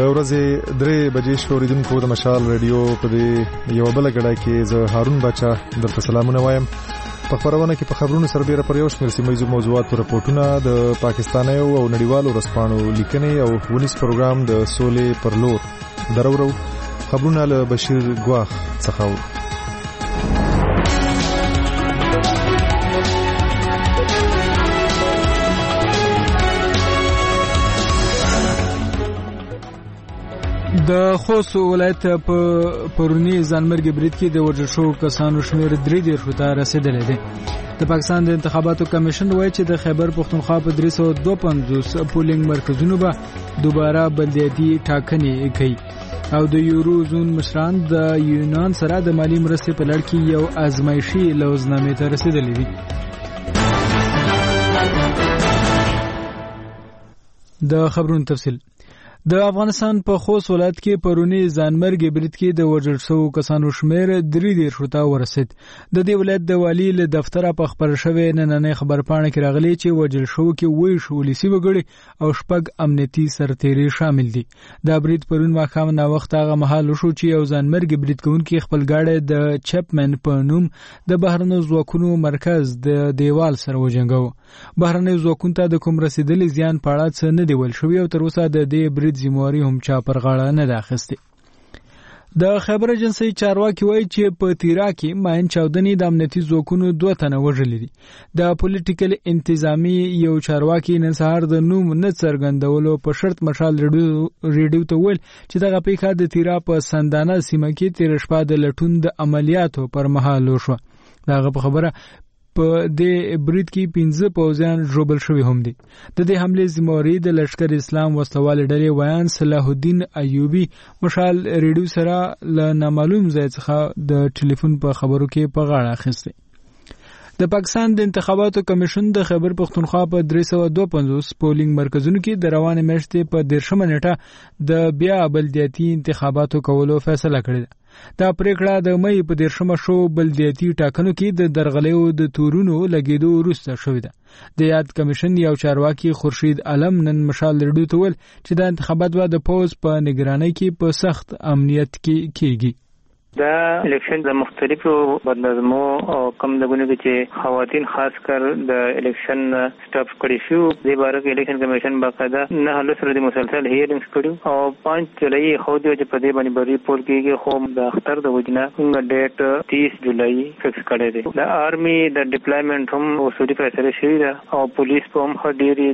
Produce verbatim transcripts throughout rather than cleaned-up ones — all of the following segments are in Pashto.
ورځې درې بجې شو. اوریدونکو د مشال رادیو په دې یو بل غړای کې زه هارون بچا درته سلامونه وایم. په خبرونه کې په خبرونو سره ډیر پر یو شمېر سیمه موضوعات او راپورټونه د پاکستاني او نړیوالو رسپانو لیکنې او ونیس پروګرام د سولې پر لور درورو خبرونه له بشیر ګواخ څخه. د خوست ولایت په پرونی ځانمرګي برید کې د وژل شوو کسانو شمېر درې دېرشو ته رسیدلی دی. د پاکستان د انتخاباتو کمیشن وایي چې د خیبر پښتونخوا په درې سوه دوه پنځوس پولینګ مرکزونو به دوباره بلدیاتي ټاکنې کوي او د یورو زون مشران د یونان سره د مالی مرستې په لړ کې یو ازمایشي لوزنامې ته رسیدلی دي. د خبرونو تفصیل. د افغانستان په خوست ولایت کې پرونی ځانمرګي برید کې د وژل شوو کسانو شمېر درې دېرشو ته ورسید. د دې ولایت د والي له دفتره په خبر شوی نننۍ خبرپاڼه کې راغلی چې وژل شوو کې ویش ولسی وګړي او شپږ امنیتي سرتیري شامل دي. دا برید پرون ماښام ناوخته هغه مهال وشو چې یو ځانمرګي برید کوونکي خپل ګاډی د چپمن په نوم د بهرنیو ځواکونو مرکز د دیوال سره وجنګاوه. بهرنیو ځواکونو ته د کوم رسیدلي زیان په اړه څه نه دی ویل شوی او تر اوسه د دې برید ذمہواری هم چا پر غاړه نه ده اخیستې. د خیبر ایجنسۍ چارواکي وایي چې په تیرا کې ماین چاودنې د امنیتي ځواکونو دوه تنه وژلي دي. د پولیټیکل انتظامی یو چارواکي نن سهار د نوم نه څرګندولو په شرط مشال ریډیو ته ویل چې دغه پیښه د تیرا په سندانه سیمه کې تیر شپه د لټون د عملیاتو پر مهال وشوه. دغه په خبره په دې برید کې پنځه پوځیان ژوبل شوي هم دي. د دې حملې ذمہواری د لشکر اسلام وسلوال ډلې ویان صلاح الدین ایوبی مشال ریډیو سره له نامعلوم ځای څخه د ټلیفون په خبرو کې په غاړه اخیستی. د پاکستان د انتخاباتو کمیشن د خیبر پښتونخوا په درې سوه دوه پنځوس پولینګ مرکزونو کې د روانې میاشتې په دیرشمه نیټه د بیا بلدیاتي انتخاباتو کولو فیصله کړې ده. دا پریکړه د مې په دیرشمه شو بلدیاتي ټاکنو کې د درغلیو د تورونو لګیدو وروسته شوې ده. د یاد کمیشن یو چارواکي خورشید عالم نن مشال ریډیو ته ویل چې د انتخابات به د پوز په نگرانۍ کې په سخت امنیت کې کیږي. دا الیکشن د مختلفو بدنظمو او کم دغونو کې خواتین خاص کر د الیکشن سټاف کړي شو. د بارک الیکشن کمیشن باقاعده نه له سره د مسلسل هیرینګز کړي او پنځه جولای خو د په دې باندې بری پول کېږي خو د اختر د وجنه موږ ډیټ تیس جولای فکس کړی دی. د آرمي د ډیپلایمنټ هم اصولي فیصله شوی ده او پولیس په هم ډیری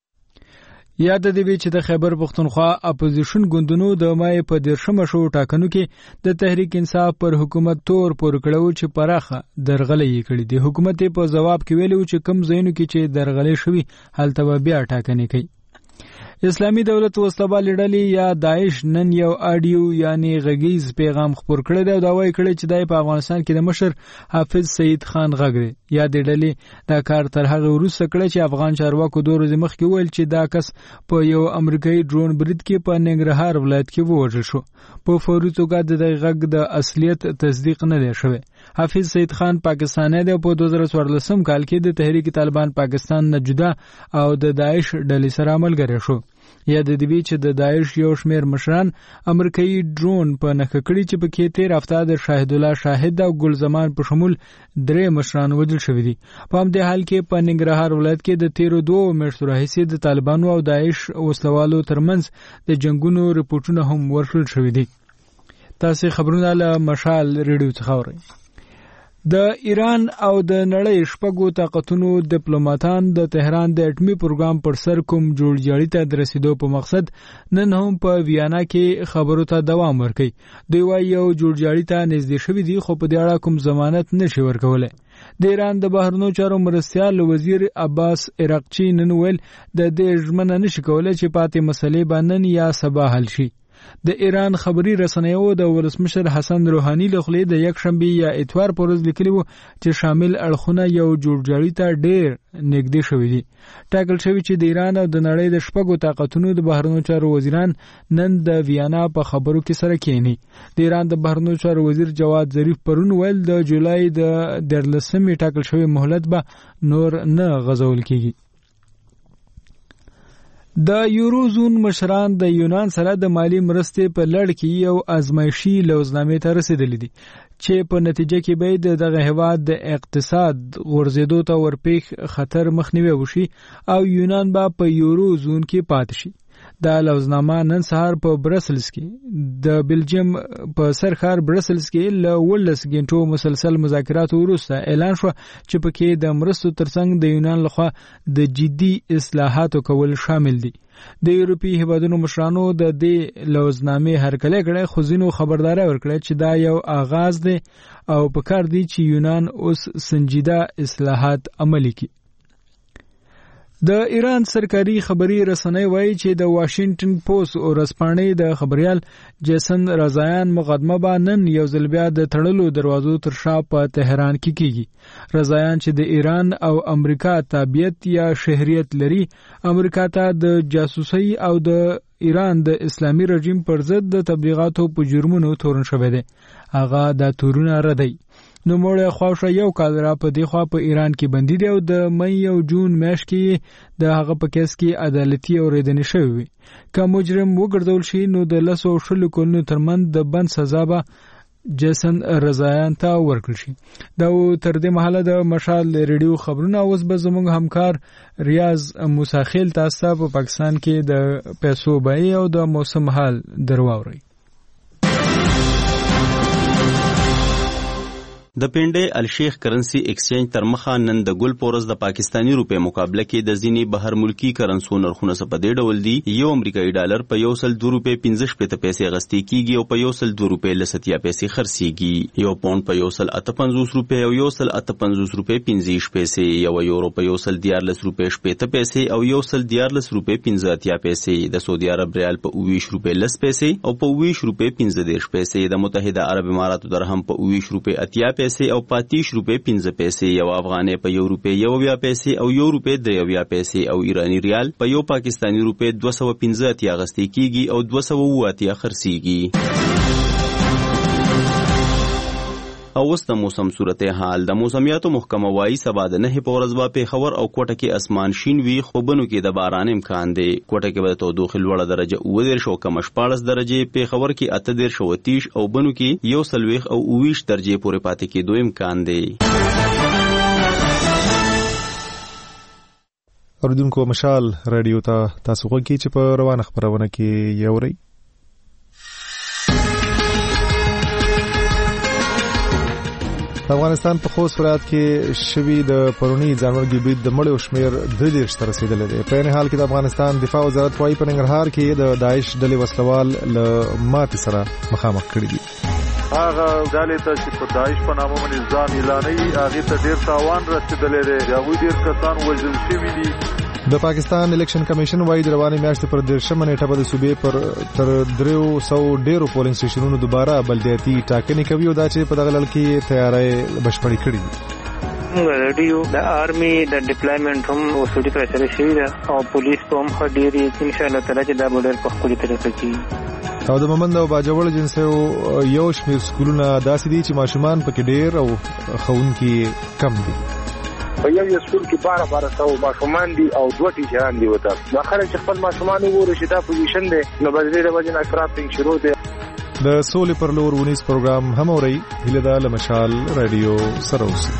یاد دی چې د خیبر پښتونخوا اپوزیشن ګوندونو د مای په دیرشمه شو ټاکنو کې د تحریک انصاف پر حکومت تور پور کړو چې پراخه درغلې کړې دي. حکومت په جواب کې ویلو چې کم ځایونو کې چې درغلې شوي هلته بیا ټاکنې کوي. اسلامي دولت وسلوال ډلې یا داعش نن یو اډیو یعنی غږیز پیغام خپور کړی دی او دا وایي کړی چې دای په افغانستان کې د مشر حافظ سید خان غږ دی. یا د ډلې دا کار تر هغه وروسته کړی چې افغان چارواکو دوه ورځې مخکې ویل چې دا کس په یو امریکایي ډرون برید کې په ننګرهار ولایت کې ووژل شو. په فوري توګه د دې غږ د اصلیت تصدیق نه دی شوی. حافظ سید خان پاکستانی دی او په دوه زره څوارلسم کال کې د تحریک طالبان پاکستان نه جدا او د داعش ډلې سره ملګری شو. یا د دې چې د داعش یو شمېر مشران امریکایي ډرون په نښه کړي چې په کې تیر هفته د شاهد الله شاهد او ګل زمان په شمول درې مشران وژل شوي دي. په همدې حال کې په ننګرهار ولایت کې د تیرو دوه میاشتو راهیسې د طالبانو او داعش وسلوالو ترمنځ د جنگونو رپورټونه هم ورکړل شوي دي. تاسو خبرونه له مشال ریډیو څخه اورئ. د ایران او د نړۍ شپږو طاقتونو ډیپلوماټان د تهران د اټومي پروګرام پر سر کوم جوړجاړي ته د رسیدو په مقصد نن هم په ویانا کې خبرو ته دوام ورکوي. دوی وايي یو جوړجاړي ته نږدې شوي دي خو په دې اړه کوم ضمانت نشي ورکولی. د ایران د بهرنیو چارو مرستیال وزیر عباس عراقچی نن ویل د دې ژمنه نشي کولی چې پاتې مسلې به نن یا سبا حل شي. د ایران خبري رسنیو د ولسمشر حسن روحاني له خوا د یک شنبه یا اتوار پر ورځ لیکلي وو چې شامل اړخونه یو جوړجاړي ته ډېر نږدې شوي دي. ټاکل شوی چې د ایران او د نړۍ د شپږو طاقتونو د بهرنیو چارو وزیران نن د ویانا په خبرو کې سره کېني. د ایران د بهرنیو چارو وزیر جواد ظریف پرون ویل د جولای د دیارلسمې ټاکل شوی مهلت به نور نه غځول کیږي. د یورو زون مشران د یونان سره د مالی مرستې په لړ کې یو ازمایشي لوزنامې ته رسیدلي دي چې په نتیجه کې به د دغه هیواد د اقتصاد غورځېدو ته ورپېښ خطر مخنیوي وشي او یونان به په یورو زون کې پاتې شي. دا لوزنامه نن سهار په برسلز کې د بلجیم په سرخار برسلز کې له ولس غنټو مسلسل مذاکرات وروسته اعلان شو چې پکې د مرستو ترڅنګ د یونان لخوا د جدي اصلاحاتو کول شامل دي. د یورپی هیوادونو مشرانو د دې لوزنامې هرکلی کړی خو ځینو خبرداري ورکړه چې دا یو آغاز دی او پکار دی چې یونان اوس سنجیده اصلاحات عملي کړي. د ایران سرکاري خبري رسنۍ وایي چې د واشنگټن پوسټ او رسپانې د خبريال جیسن رضایان مقدمه به نن یو ځل بیا د تړلو دروازو تر شا په تهران کې کیږي. رضایان چې د ایران او امریکا تابعیت یا شهریت لري امریکا ته د جاسوسي او د ایران د اسلامي رژیم پر ضد د تبلیغاتو په جرمونو تورن شوی دی. هغه د تورونه ردی نو موږ خواشه یو کال را په دی خوا په ایران کې بندي دی او د مې او جون میاشت کې د هغه په کیس کې عدالتي اوریدنې شوې وي. که مجرم وګرځول شي نو د لسو شلو کلونو ترمنځ د بند سزا به جیسن رضایان ته ورکړل شي. دا تر دې مهاله د مشال ریډیو خبرونه اوس به زموږ همکار ریاض موساخیل تاسو په پاکستان کې د پیسو بیې او د موسم حال درواوري. د پنډې الشیخ کرنسی ایکسچینج تر مخه نن د ګل پورس د پاکستانی روپې مقابله کې د ځینی بهر ملکی کرنسو نرخونه په دې ډول دي. یو امریکایي ډالر په یو سل دوه روپې پنځه شپږ پیسې غستې کیږي او په یو سل دوه روپې لسیا پیسې خرڅيږي. یو پاوند په یو سل اته پنځوس روپې او یو سل اته پنځوس روپې پنځه پیسې، یو یورو په یو سل دیارلس روپې شپږ پیسې او یو سل دیارلس روپې پنځه اتیا پیسې، د سعودي عرب ریال په اوویش روپې لس پیسې او په اوویش روپې پنځه دیرش پیسې، د متحده عرب اماراتو درهم په اوویش روپې اتیا پیسې او پاتیش روپې پنځه پیسې، یو افغانۍ په یو روپې یو بیا پیسې او یو روپې درې بیا پیسې او ایرانی ریال په یو پاکستانی روپې دوه سوه پنځه اتیا غستې کیږي او دوه سوه اووه اتیا خرڅیږي. او اوس د موسم صورت حال. د موسمیاتو محکمه وايي سبا د نهه په ورځ به پیښور او کوټه کې اسمان شین وي خو بنو کې د باران امکان دی. کوټه کې به تودوخه لوړه درجه اووه دیرش او کم شپاړس درجه، پیښور کې اته دیرش او تیش او بنو کې یو سلويخ او اوویش درجه پورې پاتې کېدو امکان دی. اوریدونکو مشال رادیو ته تاسو غوږی چې په روانه خبرونه کې یوري. افغانستان په خوست ولایت کې شوی د پرونی ځانمرګي برید د مړو شمیر درې دیرش ته رسیدلی دی. په این حال کې د افغانستان دفاع وزارت وايي په ننګرهار کې د داعش ډلې وسلوال له ماتې سره مخامخ کړي دي. هغه ډلې ته چې په داعش په نامه باندې ځان اعلانوي هغې ته ډېر تاوان رسېدلی دی، د هغوی ډېر کسان وژل شوي دي. د پاکستان الیکشن کمیشن وايي د روانې میاشتې پر دیرشمه نیټه به د صوبې پر تر دریو سوو ډېرو پولینګ سټیشنونو دوباره بلدیاتي ټاکنې کوي او دا چې په دغه لړ کې تیاری بشپړې کړي دي. ریډیو د آرمي د ډیپلایمنټ هم وسودي پرسره شوي ده او پولیس په هم ښه ډېرې ان شاء الله تعالی چې دا به ډېر په ښکلې طریقه کېږي. او د مومند او باجوړ جنسیو یو شمېر سکولونه داسې دي چې ماشومان پکې ډېر او ښوونکي کم دي. په یو یو سکول کې باره باره سو ماشومان دي او دوه ټیچران دي وته. دا خلک چې خپل ماشومان وګوري چې دا پوزیشن دی نو به دې د وجې نه کرافټینګ شروع دی. د سولې پر لور ونیس پروګرام هم اورئ. هیله ده له مشال رادیو سره اوسئ.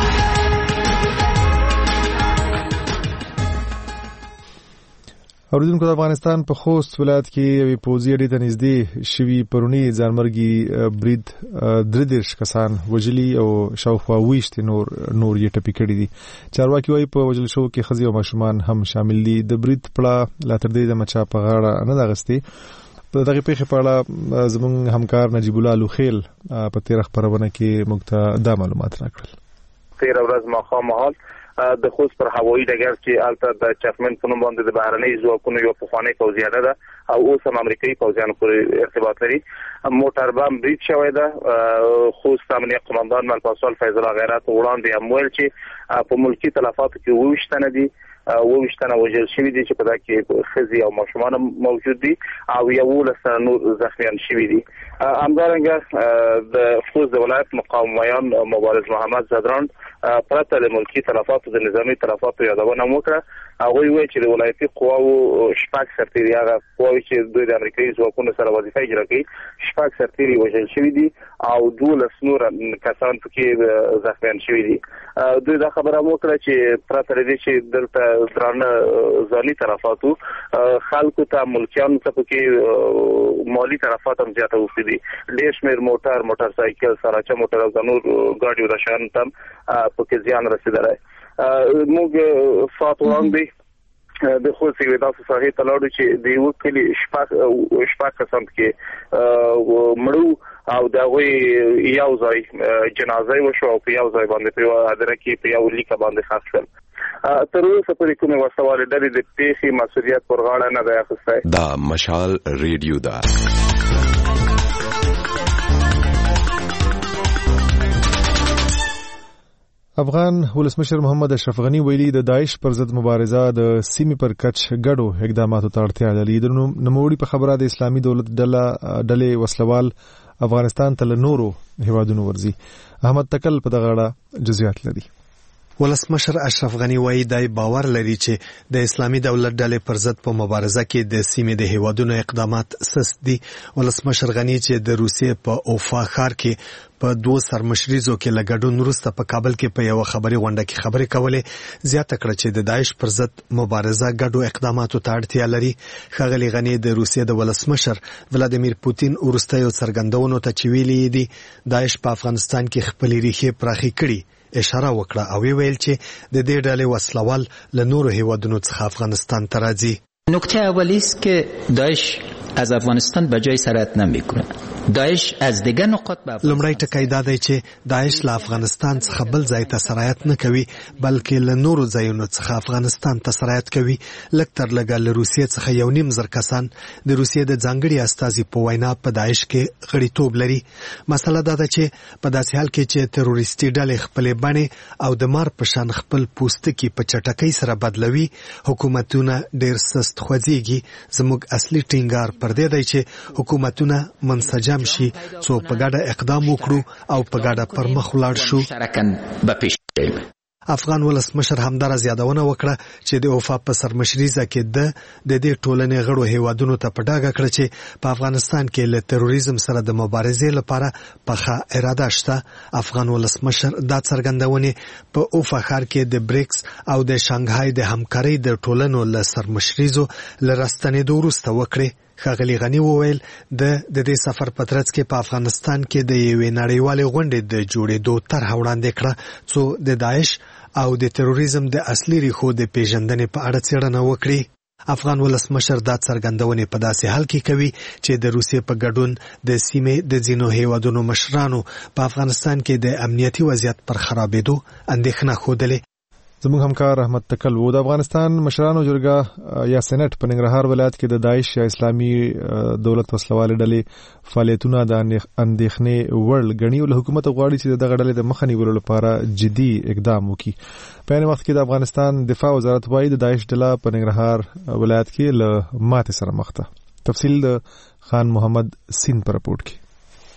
اوریدونکو د افغانستان په خوست ولایت کې یوې پوځي اډې ته نږدې شوي پرونی ځانمرګي برید درې دیرش کسان وژلي او شاوخوا ویشت نور نور یې ټپي کړي دي. چارواکي وايي په وژل شوو کې ښځې او ماشومان هم شامل دي. د برید پړه لا تر دې دمه چا په غاړه نه ده اخیستې. په دغې پیښې په اړه زموږ همکار نجیب الله لوخیل په تېره خپرونه کې موږ ته دا معلومات راکړل. تېره ورځ ماښام مهال د خوست پر هوایي ډګر چې هلته د چفمن په نوم باندې د بهرنۍ ځواکونو یو پخوانۍ پوځیانه ده او اوس هم امریکایي پوځیانو پورې ارتباط لري. موټر بم برید شوی ده. خوست امنیه قماندان ملپاسوال فیض الله غیرت وړاندې هم ویل چې په ملکي تلفاتو کې اووه ویشت تنه دي، اووه ویشت تنه وژل شوي دي چې په دا کې ښځې او ماشومان موجود دي او یولس تنه نور زخمیان شوي دي. همدارنګه د خوست د ولایت مقاومیان مبارز محمد زدران پرته له ملکي تلفاتو د نظامي تلفاتو یادونه وکړه هغه وایي چې د ولایتي قواو شپږ سرتیري هغه قواوي چې دوی د امریکایي ځواکونو سره وظیفه اجرا کوي شپږ سرتیري وژل شوي دي او دولس نور کسان پکې زخمیان شوي دي. دوی دا خبره وکړه چې پرته له دې چې دلته درانه ځاني تلفاتو خلکو ته ملکیانو ته پکې مالی تلفات هم زیاته وشوي دي. ډېر شمېر موټر موټر سایکل سراچه موټر او نور ګاډیو د شیانو ته پکې زیان رسېدلی. موږ ساعت وړاندې د خوست یوې داسې ساحې ته لاړو چې د یوه کلي شپږ شپږ کسان پکې مړو او د هغوی یو ځای جنازه وشوه او په یو ځای باندې په یوه هدیره کې په یو لیکه باندې ښخ شول. تر اوسه پورې کومې وسلوالې ډلې د پېښې مسؤلیت پر غاړه نه دی اخیستی. دا مشال ریډیو ده. افغان ولسمشر محمد اشرف غنی ویلي د داعش پر ضد مبارزه د سیمې پر کچ ګډو اقداماتو ته اړتیا لري. د نوموړي په خبره د اسلامي دولت ډلې وسلوال افغانستان ته له نورو هیوادونو ورځي. احمد تکل په دغه اړه جزئیات لري. ولسمشر اشرف غنی وایي دی باور لري چې د اسلامي دولت ډلې پر ضد په مبارزه کې د سیمې د هیوادونو اقدامات سست دي. ولسمشر غنی چې د روسیې په اوفا ښار کې په دوه سرمشریزو کې له ګډون وروسته په کابل کې په یوه خبري غونډه کې خبرې کولې زیاته کړه چې د داعش پر ضد مبارزه ګډو اقداماتو ته اړتیا لري. ښاغلي غنی د روسیې د ولسمشر ولادیمیر پوتین وروستیو څرګندونو ته چې ویلي دي داعش په افغانستان کې خپلې ریښې پراخې کړي اشاره وکړه او ویل چې د دې ډلې وسلوال له نورو هیوادونو څخه افغانستان ته راځي. نکته اولی است که داعش از افغانستان به جای سرایت نمیکنه. داعش از دیگر نقاط به لمړی ټکی دا دی چې داعش له افغانستان څخه بل ځای ته سرایت نه کوي بلکې له نورو ځایونو څخه افغانستان ته سرایت کوي. لږ تر لږه له روسیې څخه یو نیم زر کسان د روسیې د ځانګړي استازي په وینا په داعش کې غړیتوب لري. مسله دا ده چې په داسې حال کې چې تروریستي ډلې خپلې بڼې او د مار په شان خپل پوستکي په چټکۍ سره بدلوي حکومتونه ډېر سست خوځېږي. زموږ اصلي ټینګار پر دې دی چې حکومتونه منسجم شي څو په ګډه اقدام وکړو او په ګډه پر مخ ولاړ شو. افغان ولسمشر همدارس یادونه وکړه چې د اوفا په سرمشریزه کې د د دې ټولنې غړو هیوادونو ته په ډاګه کړ چې په افغانستان کې له تروریزم سره د مبارزې لپاره پخه اراده شته. افغان ولسمشر دا څرګندونې په اوفا ښار کې د بریکس او د شانګهای د همکارۍ د ټولنو له سرمشریزو له راستنېدو وروسته وکړې. ښاغلي غنی وویل د د دې سفر په ترڅ کې په افغانستان کې د یوې نړیوالې غونډې د جوړېدو طرحه وړاندې کړه څو د داعش او د تروریزم د اصلي ریښو د پیژندنې په اړه څېړنه وکړي. افغان ولسمشر دا څرګندونې په داسې حال کې کوي چې د روسیې په ګډون د سیمې د ځینو هیوادونو مشرانو په افغانستان کې د امنیتي وضعیت پر خرابېدو اندېښنه ښودلې. زموږ همکار احمد تکل و. د افغانستان مشرانو جرګه یا سېنات په ننګرهار ولایت کې د داعش یا اسلامي دولت وسلوالې ډلې فعالیتونه د اندېښنې وړ ګڼي او له حکومت غواړي چې دغه ډلې د مخه نیولو لپاره جدي اقدام وکړي. په عین وخت کې د افغانستان دفاع وزارت وايي د داعش ډله په ننګرهار ولایت کې له ماتې سره مخ ده. تفصیل د خان محمد سین پر رپورټ کې.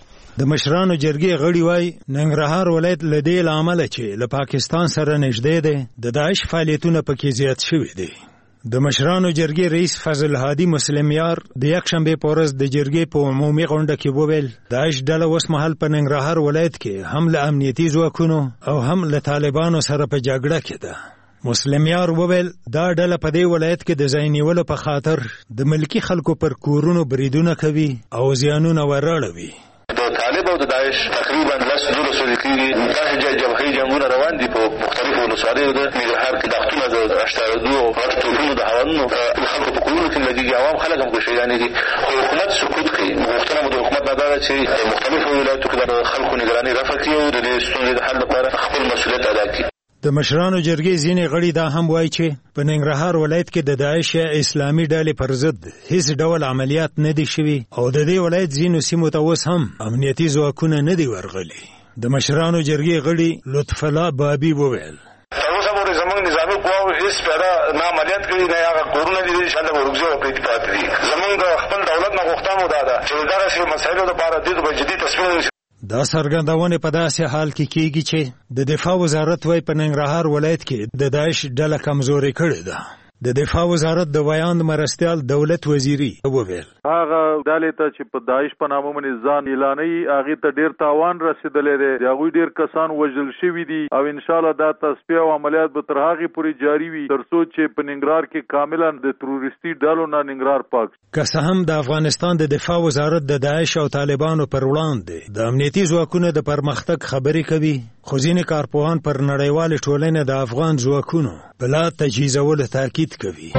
د مشرانو جرګې غړي وای ننګرهار ولایت له دې لامل چې له پاکستان سره نږدې دی د داعش فعالیتونه پکې زیات شوي دي. د مشرانو جرګې رئیس فضل هادي مسلم یار د یکشنبه په ورځ د جرګې په عمومي غونډه کې وویل داعش ډله اوس مهال په ننګرهار ولایت کې هم له امنیتي ځواکونو او هم له طالبانو سره په جګړه کې ده. مسلم یار وویل دا ډله په دې ولایت کې د ځای نیولو په خاطر د ملکی خلکو پر کورونو بریدونه کوي او زیانونه ورړوي. طالب او د داعش تقریبا لس دولس ورکیږي متحده جبهې جنگونه روان دي په مختلفو ولسوالیو د ننګرهار کې دښتونه د اشتراکو او ټوپونو د هوانو خلکو په کورونو کې لګي عوام خلک هم شهیدان دي. حکومت سکوت کوي. مختلفو د حکومت نه دا چې مختلفو ولایتو کې د خلکو نگراني رفع کړي او د دې ستونزې د حل لپاره خپل مسؤلیت ادا کړي. د مشرانو جرګې ځینې غړي دا هم وایي چې په ننګرهار ولایت کې د داعش یا اسلامي ډلې پر ضد هیڅ ډول عملیات نه دي شوي او د دې ولایت ځینو سیمو ته اوس هم امنیتي ځواکونه نه دي ورغلي. د مشرانو جرګې غړي لطف الله بابي وویل تر اوسه پورې زموږ نظامي قواو هیڅ پیدا نه عملیات کړي نه هغه کورونه دي چې شاته ورغځي او پریت پاتې دي. زموږ د خپل دولت نه غوښتنه ودا ده چې دغه مسایلو لپاره د جدي تصمیم دا څرګندونه په داسې حال کې کیږي چې د دفاع وزارت وايي په ننګرهار ولایت کې د داعش ډله کمزوري کړې ده. د دفاع وزارت د ویاند مرستیال دولت وزیری وویل هغه ډلې ته چې په داعش په نامه باندې ځان اعلانوي هغه ته ډیر تاوان رسیدلی دی هغه ډیر کسان وژل شوي دي او ان شاء الله دا تصفیه او عملیات به تر هغه پورې جاری وي تر څو چې په ننګرهار کې کاملا د تروریستي ډلو نه ننګرهار پاک. که څه هم د افغانستان د دفاع وزارت د داعش او طالبانو پر وړاندې د امنیتي ځواکونو د پرمختګ خبرې کوي خو ځینې کارپوهان پر نړیوالې ټولنې د افغان ځواکونو بلا تجهیزولو تاکید کوي.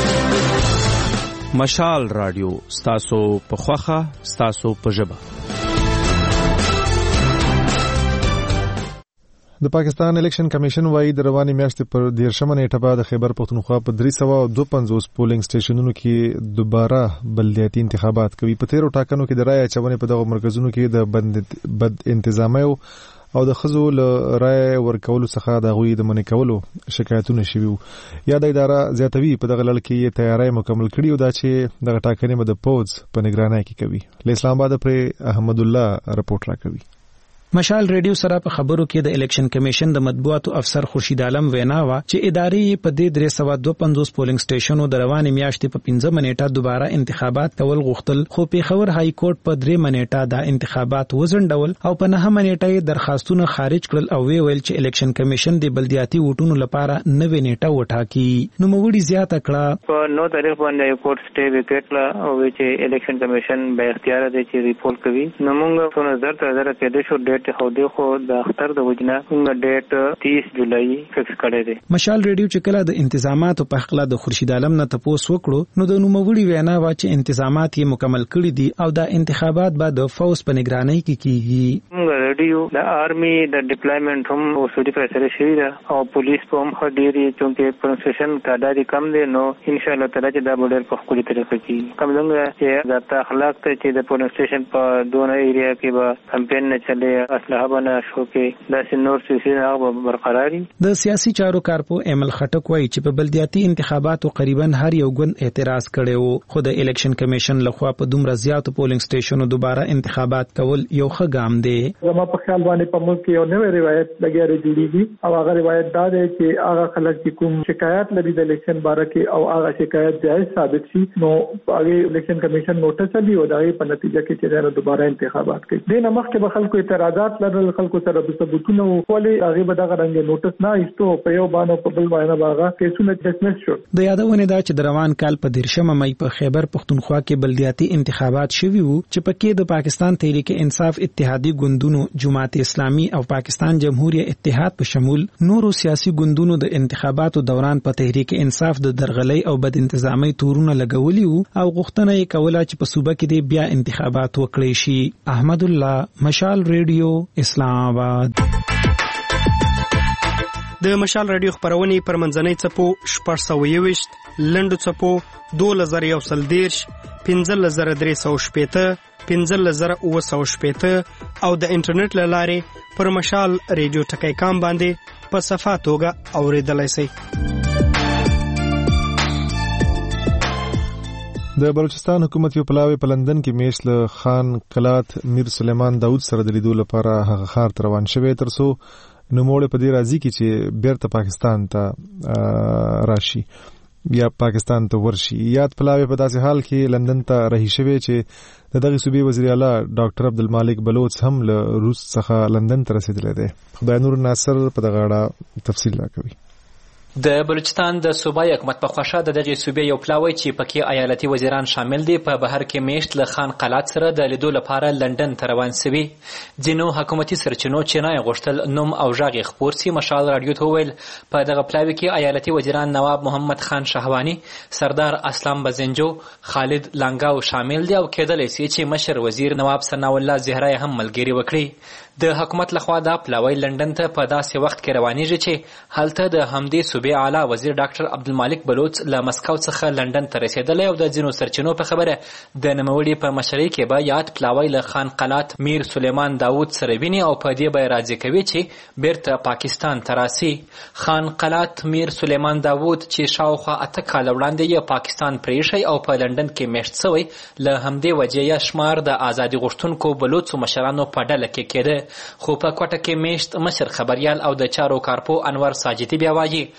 مشال رادیو ستاسو په خوخه ستاسو په ژبه. د پاکستان الیکشن کمیشن وايي د رواني میاشتې پر دیرشمه نیټه به د خیبر پختونخوا په درې سوه دوه پنځوس پولینګ سټیشنونو کې دوباره بلدیاتي انتخابات کوي. په تیرو ټاکنو کې د رای اچونې په دغه مرکزونو کې د بد انتظامي او د خزو له رای ورکولو څخه د غوي د منې کولو شکایتونه شوي وو. یا د اداره زیاتوي په دغه لړ کې تیاری مکمل کړي او دا چې دغه ټاکنې به د پوز په نگرانۍ کې کوي. له اسلام آباد پر احمد الله رپورټ راکوي. مشال ریډیو سره په خبرو کې د الیکشن کمیشن د مطبوعاتو افسر خورشید عالم وینا وا چې ادارې په دې درې سوه دوه پنځوس پولینګ سټیشنونو د رواني میاشتې په پنځمه نیټه دوباره انتخابات کول غوښتل خو پیښور های کورټ په درېمه نیټه د انتخابات وزنډول او په نهمه نیټه یې درخواستونه خارج کړل او وی ویل چې الیکشن کمیشن د بلدیاتي ووټونو لپاره نوې نیټه وټاکي. نو موړي زیاته کړه په نو تاریخ باندې کورټ سټې وکړه او چې الیکشن کمیشن به اختیار دی چې ریپورت کوي. نو موږ په نظر ته نظر کې د شو ډیټ خو د خو د اختر د وجنه موږ ډیټ تیس جولای فکس کړی دی. مشال ریډیو چې کله د انتظاماتو په حق له د خورشید عالم نه تاسو وکړو نو د نوموړي وینا وا چې انتظامات یې مکمل کړي دي او د انتخابات بعد د فوز په نگرانۍ کې کیږي. موږ ریډیو د آرمي د ډیپلایمنټ هم اصولي فیصله شوی ده او پولیس په هم خډيري چې پروسیشن تعداد کم دی نو ان شاء الله تعالی چې دا بډر په خپل طریقې کې کوم څنګه چې د اخلاق ته چې د پولیس سټیشن په دونه ایریا کې به کمپاین نه چلے اسلحه نه شو کې د سنور سیسي برقراري. د سیاسي چارو کارپو ایمل خټک وایي چې په بلدیاتي انتخاباتو تقریبا هر یو ګوند اعتراض کړي وو خو د الیکشن کمیشن لخوا په دومره زیاتو پولینګ سټیشنونو دوباره انتخابات کول یو ښه ګام دی. زما په خیال باندې په ملک کې یو نوې روایت لګیاري جوړیږي او هغه روایت دا دی چې هغه خلک چې کوم شکایت لري د الیکشن باره کې او هغه شکایت جایز ثابت شي نو هغه الیکشن کمیشن نوټس دی او دا په نتیجه کې چې دوباره انتخابات کوي. د نه مخکې به خلکو اعتراضات لرل خلکو سره د ثبوتونو ولې هغه به دغه رنګ نوټس نه ایستو په یو باندې په بل باندې باغه کیسونه ډسمس شو. د یادونه دا چې د روان کال په دیرشمه مې په خیبر پختونخوا کې بلدیاتي انتخابات شوي وو چې پکې د پاکستان تحریک انصاف اتحادی ګوندونو جماعت اسلامي او پاکستان جمهوریت اتحاد په شمول نورو سیاسي ګوندونو د انتخاباتو دوران په تحریک انصاف د درغلۍ او بد انتظامی تورونه لګولي وو او غوښتنه یې کوله چې په صوبه کې بیا انتخابات وکړي شي. احمد الله مشال ریډیو اسلام آباد. د مشال رادیو خبرونه پر منځنۍ چپو شپږ سوه یوویشت لنډو چپو دوولس زره یو سل دېرش پنځلس زره درې سوه شپېته پنځلس زره اووه سوه شپېته او د انټرنیټ له لارې پر مشال ریډیو ټکی کام باندې په صفا توګه اورېدلی شئ. د بلوچستان حکومت یو پلاوی په لندن کې میش له خان قلات میر سلیمان داود سره د لیدو لپاره هغه ښار ته روان شوی ترڅو نوموړی په دې راځي کې چې بیرته پاکستان ته راشي یا پاکستان ته ورشي. یاد پلاوی په داسې حال کې لندن ته رهي شوی چې د دغه صوبې وزیر اعلی ډاکټر عبدالمالک بلوچ هم له روس څخه لندن ته رسیدلی دی. خدای نور ناصر په دغه اړه تفصیل راکوي. د بلوچستان د صوبایي حکومت په خوښه د دغې صوبې یو پلاوی چې پکې ایالتي وزیران شامل دي په بهر کې میشت له خان قلات سره د لیدو لپاره لندن ته روان سوي. ځینو حکومتي سرچینو چې نه یې غوښتل نوم او غږ یې خپور سي. مشال راډیو ته وویل په دغه پلاوي کې ایالتي وزیران نواب محمد خان شهواني، سردار اسلام بزنجو، خالد لانګاو شامل دي او کېدلی سي چې مشر وزیر نواب ثناء الله زهرا هم ملګري وکړي. د حکومت لخوا دا پلاوی لندن ته په داسې وخت کې روانېږي چې هلته د همدې صوبې اعلی وزیر ډاکټر عبدالمالک بلوچ له مسکو څخه لندن ته رسېدلی او د ځینو سرچینو په خبره د نوموړي په مشرۍ کې به یاد پلاوی له خان قلات میر سلیمان داود سره ویني او په دې به یې راضي کوي چې بیرته پاکستان ته راسي. خان قلات میر سلیمان داود چې شاوخوا اته کاله وړاندې یې پاکستان پرېښی او په لندن کې میشت سوی، له همدې وجې یې شمار د ازادي غوښتونکو بلوچو مشرانو په ډله کې کېده. خو په کوټه کې میشت مشر خبریال او د چارو کارپو انور ساجدي بیا وایي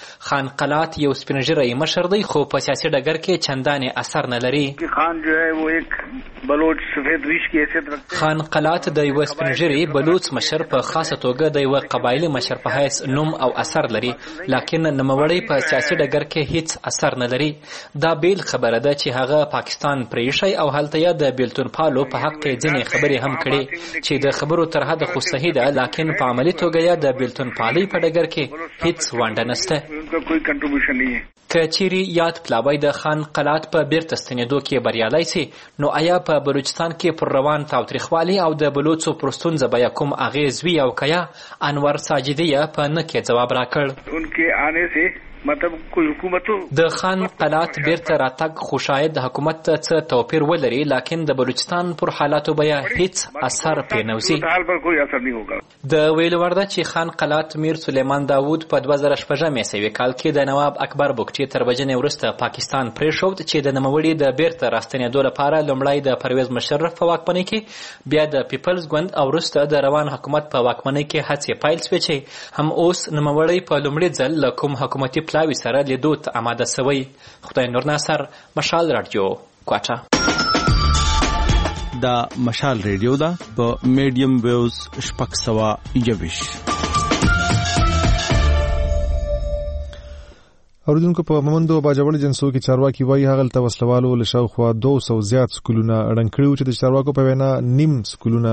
خان قلات یو سپینږیری مشر دی خو په سیاسي ډګر کې چندانې اثر نه لري. خان جو ہے وہ ایک بلوچ سفید ریش کی حیثیت رکھتے ہیں. خان قلات د یو سپینږیری بلوچ مشر په خاصه توګه د یو قبایلی مشر په حیث نوم او اثر لري، لکن نوموړی په سیاسي ډګر کې هیڅ اثر نه لري. دا بیل خبره ده چې هغه پاکستان پریښی او هلته یې د بیلتون پالو په حق کې ځینې خبرې هم کړي چې د خبرو تر حده خو صحیح ده، لکن په عملي توګه یې د بیلتون پالۍ په ډګر کې هیڅ ونډه نشته. که چیرې یاد پلاوی د خان قلات په بیرته ستنېدو کې بریالی سي، نو آیا په بلوچستان کې پر روان تاوتریخوالي او د بلوڅو پر ستونزه به یې کوم اغېز وي او که یا انور ساجدي یې په نه کې ځواب راکړ. مطلب کوئی حکومت د خان قلات بیرته راتګ خو شاید د حکومت څه توپیر ولري، لکن د بلوچستان پر حالاتو به هیڅ اثر پرې نه وځي. د ویلو وړ ده چې خان قلات میر سلیمان داوود په دوه زره شپږم عیسوي کال کې د نواب اکبر بګټي تر وژنې وروسته پاکستان پرېښود چې د نوموړي د بیرته راستنېدو لپاره لومړی د پرویز مشرف په واکمنۍ کې، بیا د پیپلز ګوند او وروسته د روان حکومت په واکمنۍ کې هڅې پیل شوې چې هم اوس نوموړی په لومړي ځل له کوم حکومتي پلاوي سره لیدو ته آماده سوی. خدای نور ناصر، مشال رادیو، کوټه. دا مشال ریډیو ده په میډیم ویوز شپږ سوه یویش. اوریدونکو په مومندو او باجوړ جنسو کې چارواکي وایي هغه ته وسلوالو له شاوخوا دوه سوه زیات سکولونه اړنګ کړي چې د چارواکو په وینا نیم سکولونه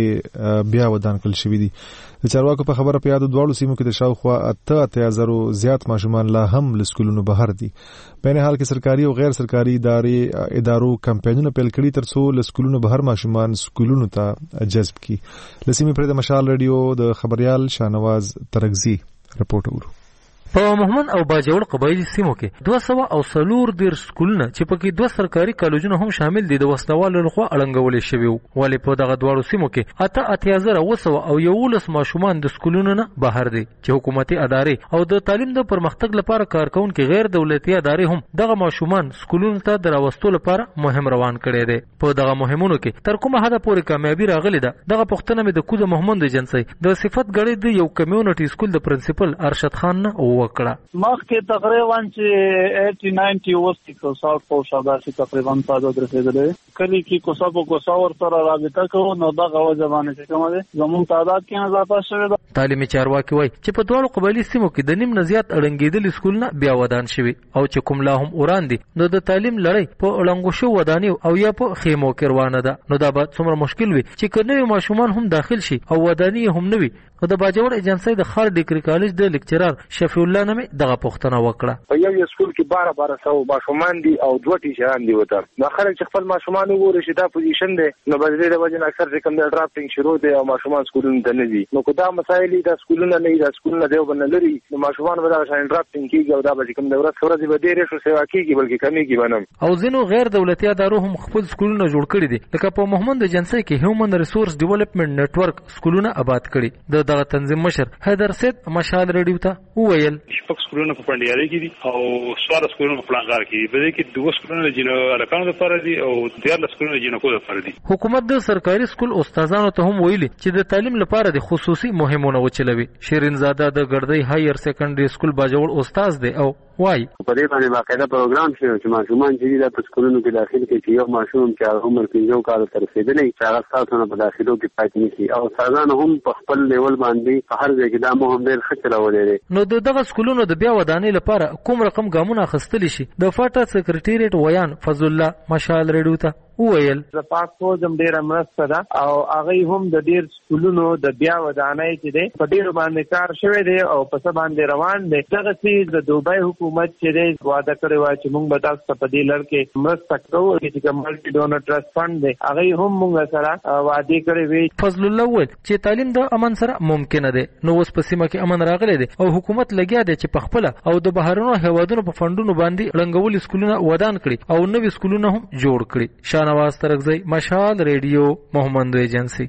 پکې بیا ودان کړل شوي دي. د چارواکو په خبره په یادو دواړو سیمو کې د شاوخوا اته اتیا زرو زیات ماشومان لا هم له سکولونو بهر دي. په عین حال کې سرکاري او غیر سرکاري ادارې ادارو کمپاینونه پیل کړي ترڅو له سکولونو بهر ماشومان سکولونو ته جذب کړي. له سیمې پرې د مشال رادیو د خبريال شاهنواز ترغزي رپورټ ورو. په محمد او باجوړ قبایلی سیمو کې دوه سوه او څلور دېرش سکولونه چې پکې دوه سرکاري کالجونه هم شامل دي د وسلوالو لخوا اړنګولې شوي وو، ولې په دغه دواړو سیمو کې اته اتیا زره اوه سوه او یولس ماشومان د سکولونو نه بهر دي چې حکومتي ادارې او د تعلیم د پرمختګ لپاره کار کوونکي غیر دولتي ادارې هم دغه ماشومان سکولونو ته د راوستو لپاره مهم روان کړي دي. په دغه مهمونو کې تر کومه حده پورې کامیابي راغلې ده، دغه پوښتنه مې د کوزه محمد جنسي د صفت غړي د یو کمیونټي سکول د پرنسپل ارشد خان نه وکړه. مخکې تقریبا چې اسی نوي وستي کوسا په شاباسي تقریبا تازه درېدلې کلی کې کوسا په کوسا ورته رابطه کوو، نو دغه ځمانه چې کومه ده زموږ تعداد کې اضافه شوه ده. تعلیمي چارواکي وایي چې په دوه قبایلی سیمو کې د نیم نه زیات اړنګېدلي سکولونه بیا ودان شوي او چې کوم لا هم وران دي نو د تعلیم لړۍ په اړنګو شو ودانیو او یا په خیمو کې روانه ده. نو دا به څومره مشکل وي چې که نوي ماشومان هم داخل شي او وداني هم نه وي. او د باجوړ ایجنسی د خار ډیګري کالج د لیکچرر شفیع الله نامه دغه پوښتنه وکړه. په یو یو سکول کې بارا بارا سو ماشومان دي او دوه ټیچران دي وته. نو خلک چې خپل ماشومان وګوري چې دا پوزیشن دی نو بدلې د وجه اکثر چې کوم د ډراپټینګ شروع دی او ماشومان سکولونو ته نه دي. نو کو دا مسایل د سکولونو نه د سکولونو دیو بنل لري نو ماشومان به دا شان ډراپټینګ کیږي او دا به کوم د ورځ ورځ به ډېر شو سیوا کیږي بلکې کمیږي بنم. او ځینو غیر دولتي ادارو هم خپل سکولونه جوړ کړي دي، لکه په محمد ایجنسی کې هیومن ریسورس ډیولپمنٹ نیټورک سکولونه آباد کړي. د دغه تنظیم مشر حیدر سید مشال رادیو ته وویل شپږ سکولونه په پنډیاري کې دي او څوار سکولونه په پلانغار کې دي. په دې کې دوه سکولونه د جنو الکانو لپاره دي او دیارلس سکولونه د جنکو لپاره دي. حکومت د سرکاري سکول استادانو ته هم ویلي چې د تعلیم لپاره د خصوصي مهمونه وچلوي. شیرین زاده د ګردۍ هایر سیکنډري سکول باجوړ استاد دی او وای په دې باندې باقاعده پروګرام شوی چې ماشومان چې د سکولونو کې داخل کې چې یو ماشوم چې عمر پنځه کال تر رسیدلې چې هغه تاسو نه په داخلو کې پاتې نشي او استادان هم په خپل لیول باندې په هر ځای کې دا مهم ډېر ښه چلولې. نو دغه سکولونو د بیا ودانۍ لپاره کوم رقم ګامونه اخیستلی شي؟ د فاټا سکرټریټ ویان فضل الله مشال رادیو ته وویل د پاک فوجم ډیره مرسته ده او هغه هم د ډیر سکولونو د بیا ودانۍ چې دی په ډیر باندې کار شوی دی او په څه باندې روان دی. دغه چې د دوبۍ حکومت چې دی وعده کړی و چې موږ به تاسو ته په دې لړ کې مرسته کوو چې ملټي ډونر ټرست فند دی هغه هم موږ سره وعده کړی وي. فضل الله وویل چې تعلیم د امن سره ممکن دی. نو اوس په سیمه کې امن راغلی دی او حکومت لګیا دی چې په خپل او د بهرونو هیوادونو په فندونو باندې رنګول سکولونه ودان کړي او نوې سکولونه هم جوړ کړي. شاهنواز ترغزی مشال ریډیو محمد ایجنسی.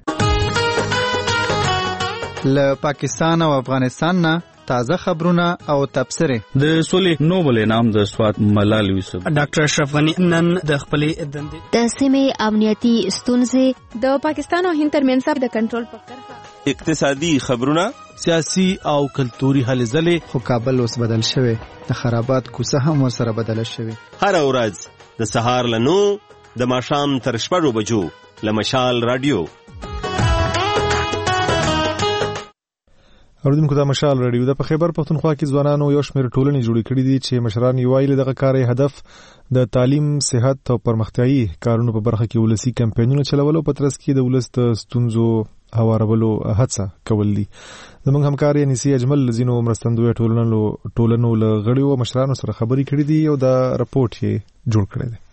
له پاکستان او افغانستان نه تازه خبرونه او تبصره. د سولې نوبل انعام د سوات ملال یوسف ډاکټر اشرف غنی نن د خپلې دندې د سیمې امنیتي ستونزې د پاکستان او هند ترمنځ د کنټرول په کرښه اقتصادي خبرونه، سیاسي او کلتوري هلې ځلې. خو کابل اوس بدل شوی، د خرابات کوڅه هم ورسره بدله شوې. هر ورځ د سهار له نو د ماښام تر شپږو بجو له مشال رادیو. اوریدونکو د مشال رادیو د په خیبر پختونخوا کې ځوانانو یو شمېر ټولنې جوړې کړې دي چې مشران یې وایي دغه کار هدف د تعلیم، صحت او پرمختیايي کارونو په برخه کې ولسی کمپاینونه چلولو په ترڅ کې د ولس د ستونزو هوارولو هڅه کول دي. زموږ همکار انیسی اجمل زینو مرستندوی ټولنو ټولنو له غړیو مشرانو سره خبرې کړې دي او دا رپورټ یې جوړ کړی دی.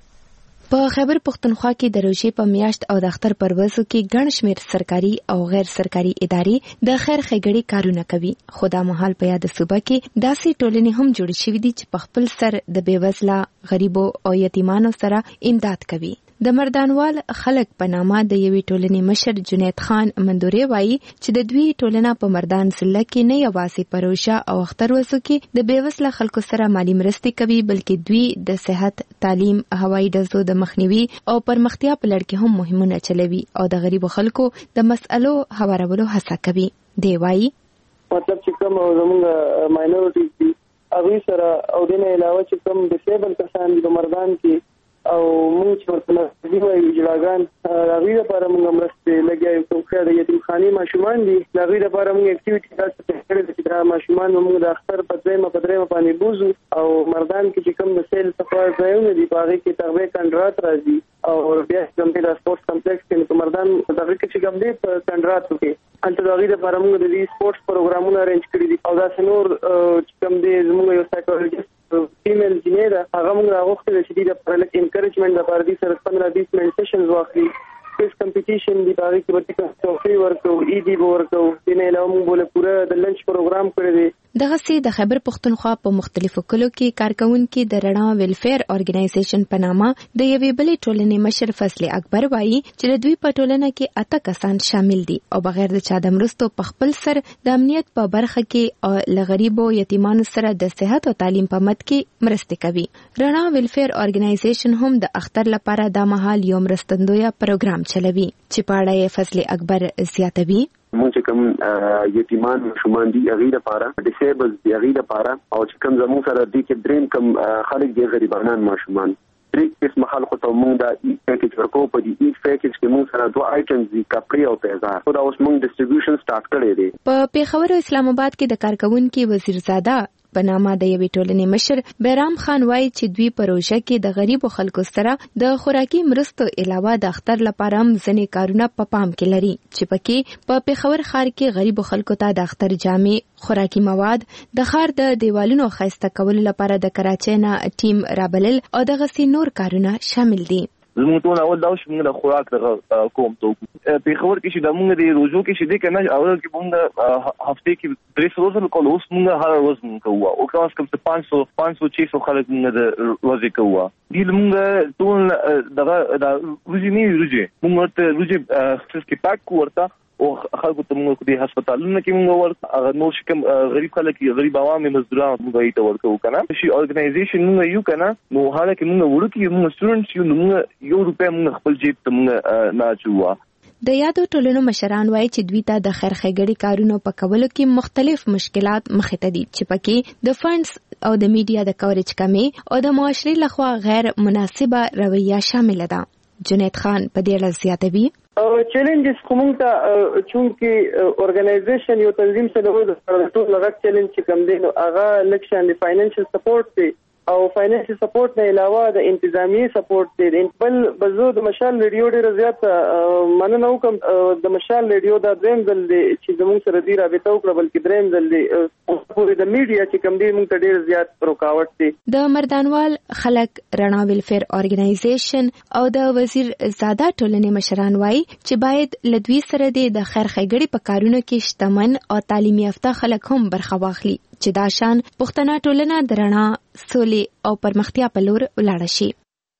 په خیبر پختونخوا کې د روژې په میاشت او د اختر پر ورځو کې ګڼ شمېر سرکاري او غیر سرکاري ادارې د خیر ښېګڼې کارونه کوي. خو دا مهال په یاد صوبه کې داسې ټولنې هم جوړې شوې دي چې په خپل سر د بېوزله، غریبو او یتیمانو سره امداد کوي. د مردانوال خلک په نامه د یوې ټولنې مشر جنید خان مندوري وایي چې د دوی ټولنه په مردان ضلع کې نه یوازې په روژه او اختر ورځو کې د بېوزله خلکو سره مالي مرستې کوي، بلکې دوی د صحت، تعلیم، هوایي ډزو د مخنیوي او پرمختیا په لړ کې هم مهمونه چلوي او د غریبو خلکو د مسألو هوارولو هڅه کوي. دی وایي مطلب چې کوم زموږ ماینورټیز دي هغوی سره او دې نه علاوه چې کوم ډسیبل کسان دي په مردان کې او موږ چې ورته نږدې وایو جلاګان، د هغوی لپاره موږ مرستې لګیا یو. کوم ښه د یتیمخانې ماشومان دي، د هغوی لپاره موږ اکټیویټي داسې پیل کړې ده چې دا ماشومان به موږ د اختر په دویمه په دریمه باندې بوځو او مردان کې چې کوم د سیل صفا ځایونه دي په هغې کې تغذیې کنډرات راځي او بیا چې کوم دی د سپورټس کمپلیکس کې په مردان په هغې کې چې کوم دی په کنډراتو کې هلته د هغوی لپاره موږ د دې سپورټس پروګرامونه ارینج کړي دي او داسې نور چې کوم دی زموږ یو سایکولوژیست فیمیل جنې ده، هغه موږ راغوښتې ده چې دې دپاره لږ انکریجمنټ دپاره دې سره پندره بیس منټ سیشنز واخلي. کویز کمپټیشن دی، په هغې کې به ټیکټ ټوفي ورکوو، ایډي به ورکوو. دې نه علاوه موږ به له پوره د لنچ پروګرام کړی دی. دغسې د خیبر پختونخوا په مختلفو کلو کې کارکوونکي د رڼا ویلفیر ارګنایزیشن په نامه د یوې بلې ټولنې مشر فضل اکبر وایي چې د دوی په ټولنه کې اته کسان شامل دي او بغیر د چا د مرستو په خپل سر د امنیت په برخه کې او له غریبو یتیمانو سره د صحت او تعلیم په مد کې مرستې کوي. رڼا ویلفیر ارګنایزیشن هم د اختر لپاره د مهال یو مرستندویه پروګرام چلوي چې په اړه یې فضل اکبر زیاتوي. مونږ چې کوم یتیمان ماشومان دي هغوی لپاره، ډسیبلز دي هغوی لپاره، او چې کوم زموږ سره دي کې دریم کوم خلک دي غریبانان ماشومان، درې قسمه خلکو ته مونږ دا ای پیکیج ورکوو. په دې ای پیکیج کې مونږ سره دوه آیټمز دي، کپړې او پیزار. خو دا اوس مونږ ډسټریبیوشن سٹارټ کړی دی. په پېښور او اسلام آباد کې د کارکوونکي وزیرزاده په نامه د یوې ټولنې مشر بیرام خان وایي چې دوی په روژه کې د غریبو خلکو سره د خوراکي مرستو علاوه د اختر لپاره هم ځینې کارونه په پام کې لري چې پکې په پېښور ښار کې غریبو خلکو ته د اختر جامې، خوراکي مواد، د ښار د دیوالونو ښایسته کولو لپاره د کراچۍ نه ټیم رابلل او دغسې نور کارونه شامل دي. زموږ ټول اول دا چې موږ د خوراک دغه کوم توکو پېښور کې چې د موږ د روزو کې چې دی که نه اول کې موږ هفتې کې درې سوه ورځې کوو، اوس موږ هره ورځ موږ کوو او کم از کم څه پانچ سو پانچ سو چھ سو خلک موږ د ورځې کوو. دې موږ ټول دغه د روزې نه وي روزې موږ ورته روزې اخیستل کې پاک کوو ورته او خلکو ته موږ د هسپتالونو کې موږ ورته هغه نور چې کوم غریب خلک غریب عوام مزدوران موږ یې ته ورکوو که نه. شي ارګنایزیشن موږ یو که نه نو حالکه موږ وړوکي یو، موږ سټوډنټس یو، نو موږ یو روپۍ موږ خپل جیب ته موږ نه اچوو. د یادو ټولنو مشران وایي چې دوی ته د خیر ښېګڼې کارونو په کولو کې مختلف مشکلات مخې ته دي چې پکې د فنډز او د میډیا د کوریج کمی او د معاشرې لخوا غیر مناسبه رویه شامل ده. جنید خان په دې اړه زیاتوي. چیلنجز خو موږ ته چونکې ارګنایزیشن یو تنظیم سره د ټول لغت چیلنج چې کوم دی نو هغه لږ شان د فاینانشل سپورټ دی او فاینانشل سپورټ نه علاوه د انتظامی سپورټ دی. بل بزو د مشال ریډیو ډېر زیات مننه وکم د مشال ریډیو دا دریم ځل دی چې زموږ سره دی رابطه وکړه، بلکې دریم ځل دی پورې د میډیا چې کوم دی موږ ته ډېر زیات رکاوټ دی. د مردانوال خلک رڼا ویلفیر ارګنایزیشن او د وزیر زاده ټولنې مشران وایي چې باید له دوی سره د خیر ښېګڼې په کارونو کې شتمن او تعلیم یافته خلک هم برخه واخلي چې دا شان پښتنه ټولنه د رڼا، سولې او پرمختیا په لور ولاړه شي.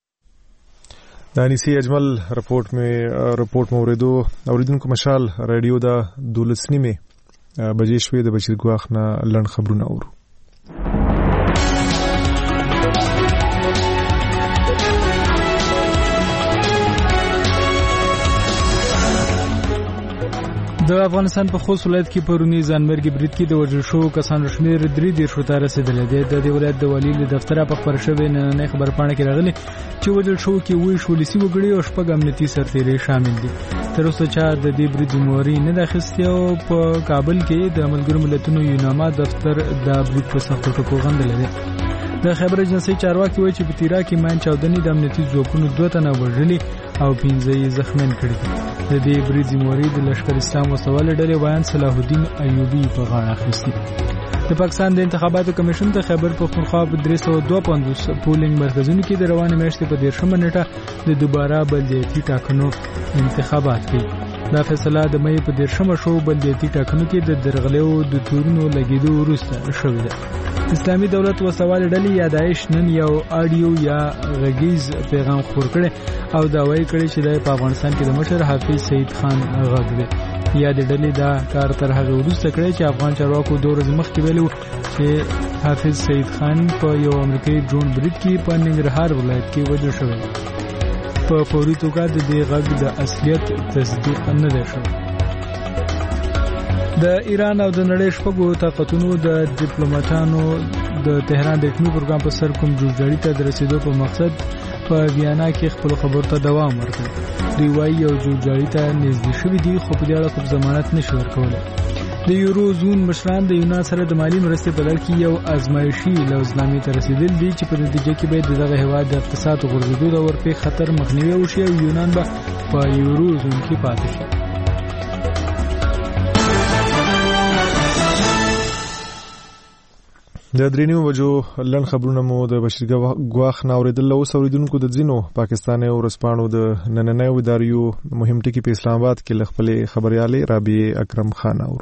د انیسی اجمل رپورټ مې رپورټ مو اوریدو. اوریدونکو مشال رادیو دا دولس نیمه بجې شوې د بشیر ګواخ نه لنډ خبرونه اورو. د افغانستان په خوست ولایت کې پرونی ځانمرګي برید کې د وژل شوو کسانو شمېر درې دېرشو ته رسېدلی دی. د دې ولایت د والي له دفتره په خپره شوې نننۍ خبرپاڼه کې راغلي چې وژل شوو کې اووه ولسي وګړي او شپږ امنیتي سرتېري شامل دي. تر اوسه چا د دې برید ذمهواري نه ده اخیستې او په کابل کې د ملګرو ملتونو یوناما دفتر د برید په سختو ټکو غندلی دی. د خیبر ایجنسۍ چارواکي وایي چې په تیرا کې ماین چاودنې د امنیتي ځواکونو دوه تنه وژلي او پنځه یې زخمیان کړي دي. د دې برید ذمهواري د لښکر اسلام وسوال ډلې ویان صلاح الدین ایوبي په غاړه اخیستي. د پاکستان د انتخاباتو کمیشن ته خیبر پښتونخوا په درې سوه دوه پنځوس پولینګ مرکزونو کې د روانې میاشتې په دېرشمه نیټه د دوباره بلدیاتي ټاکنو انتخابات کوي. دا فیصله د مې په دېرشمه شو بلدیاتي ټاکنو کې د درغلیو د تورونو لګېدو وروسته شوې ده. اسلامي دولت وسوال ډلې یا داعش نن یو اډیو یا غږیز پیغام خپور کړي او دا وایي کړي چې د افغانستان کې د مشر حافظ سعید خان غږ دی. یا د ډلې دا کار تر هغه وروسته کړی چې افغان چارواکو دوه ورځې مخکې ویلي وو چې حافظ سعید خان په یو امریکایي ډرون برید کې په ننګرهار ولایت کې وژل شوی. په فوري توګه د دې غږ د اصلیت تصدیق نه دی شوی. د ایران او د نړۍ شپږو طاقتونو د ډیپلوماټانو د تهران د اټومي پروګرام په سر کوم جوړجاړي ته د رسیدو په مقصد په ویانا کې خپل خبرو ته دوام ورکړ. دوی وایي یو جوړجاړي ته نږدې شوي دي خو په دې اړه کوم ضمانت نشي ورکولی. د یورو زون مشران د یونان سره د مالي مرستې په لړ کې یو ازمایشي لوزنامې ته رسیدل دي چې په نتیجه کې به دغه هیواد د اقتصاد غورځېدو د ورپېښ خطر مخنیوی وشي او یونان به په یورو زون کې پاتې شي. د درېنیو بجو لن خبرونه مو د بشیر ګواخ نه اورېدل. اوس اورېدونکو د ځینو پاکستاني ورځپاڼو د نننیو اداریو مهم ټکي په اسلام آباد کې له خپلې خبریالې رابعې اکرم خان اورو.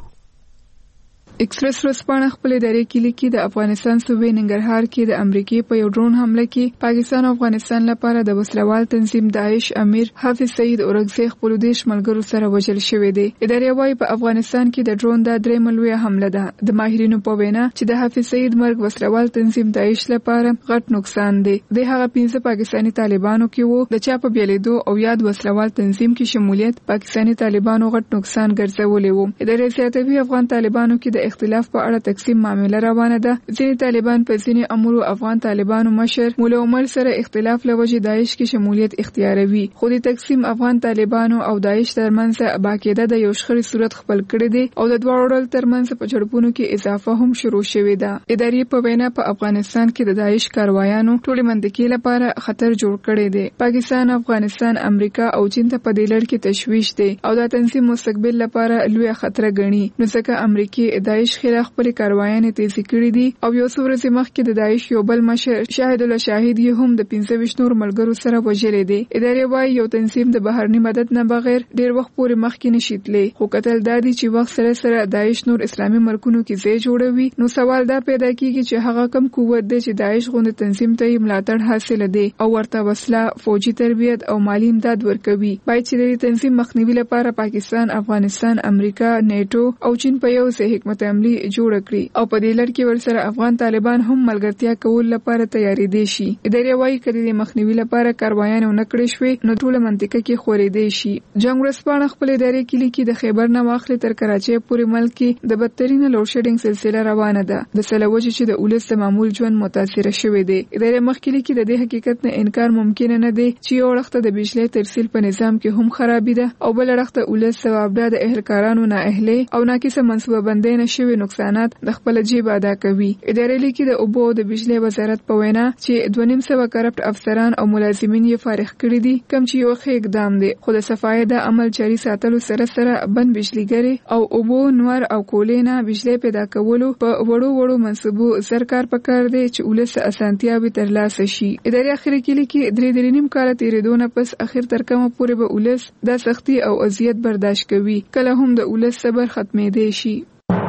ایکسپریس ورځپاڼه خپل ادارې کې لیکي د افغانستان صوبې ننګرهار کې د امریکای په یو ډرون حمله کې پاکستان او افغانستان لپاره د وسلوال تنظیم داعش امیر حافظ سعید اورګزی خپل دیش ملګرو سره وژل شوی دی. ادارې وايي په افغانستان کې د ډرون د درې ملوي حمله ده. د ماهرینو په وینا چې د حافظ سعید مرګ وسلوال تنظیم داعش لپاره غټ نقصان دی. د هغه پنځه پاکستاني طالبانو کې وو د چا په بیلیدو او یاد وسلوال تنظیم کې شمولیت پاکستاني طالبانو غټ نقصان ګرځولې وو. ادارې زیاتوي افغان طالبانو کې د اختلاف په اړه تقسیم معاملې روانه ده. ځینې طالبان په ځینې امور افغان طالبانو مشر مولا عمر سره اختلاف لوجه داعش کې شمولیت اختیاروي. خو د تقسیم افغان طالبانو او داعش ترمنځ باقاعده د یو شخړې صورت خپل کړی دی او د دواړو ډلو ترمنځ په جړپونو کې اضافه هم شروع شوې ده. ادارې په وینا په افغانستان کې د داعش کاروایانو ټولې منطقې لپاره خطر جوړ کړی دی. پاکستان، افغانستان، امریکا او چین ته په دې لړ کې تشویش دی او دا تنظیم مستقبل لپاره لوی خطر ګڼي. نو ځکه امریکای داعش خلاف خپل کاروایانې تیزی کړې دي او یو څو ورځې مخکې د داعش یو بل مشر شاهد الله شاهد یې هم د پنځه ویشت نور ملګرو سره وژلی دی. ادارې وايي یو تنظیم د بهرني مدد نه بغیر ډیر وخت پورې مخکې نشي تللی. خو کتل دا دي چې وخت سره سره داعش نور اسلامي ملکونو کې ځای جوړوي. نو سوال دا پیدا کیږي چې هغه کم قوت دی چې داعش غوندې تنظیم ته یې ملاتړ حاصل دی او ورته وسله، فوجي تربیت او مالی امداد ورکوي. باید چې د تنظیم مخنیوي لپاره پاکستان، افغانستان، امریکا، نیټو او چین په یو ځای حکمت عملی جوړ کړي او په دې لړ کې ورسره افغان طالبان هم ملګرتیا کول لپاره تیاری دي شي. ادارې وايي کله د مخنیوي لپاره کاروایان نه کړی شوي نو ټول منطقه کې خورې دي شي. جنگ ورځپاڼه خپل ادارې کې لیکي د خیبر نه واخلې تر کراچۍ پورې ملک کې د بدترین لوډ شیډینګ سلسله روانه ده. د سلوجې چې د ولس د معمول ژوند متاثر شوی دی. ادارې مخکې لیکي د دې حقیقت نه انکار ممکن نه دی چې یو وخت د بجلی ترسیل په نظام کې هم خرابې ده او بل وخت ولس ثوابده د اهلکارانو نه اهلي او ناقصه منصوبه بندۍ نشوي نقصانات د خپل جیب ادا کوي. ادارې لیکي د اوبو او د بجلی وزارت په وینا چې دوه نیم سوه کرپټ افسران او ملازمین یې فارغ کړي دي کوم چې یو ښه اقدام دی. خو د صفایي د عمل جاري ساتلو سره سره بند بجلیګري او اوبو، نور او کولې نه بجلی پیدا کولو په وړو وړو منصوبو سرکار پکار دی چې ولس اسانتیاوي ترلاسه شي. ادارې اخر کې لیکي درې درې نیم کال تیرېدو نه پس اخر تر کومه پورې به ولس د سختي او اذیت برداشت کوي. کله هم د ولس صبر ختمېدی شي.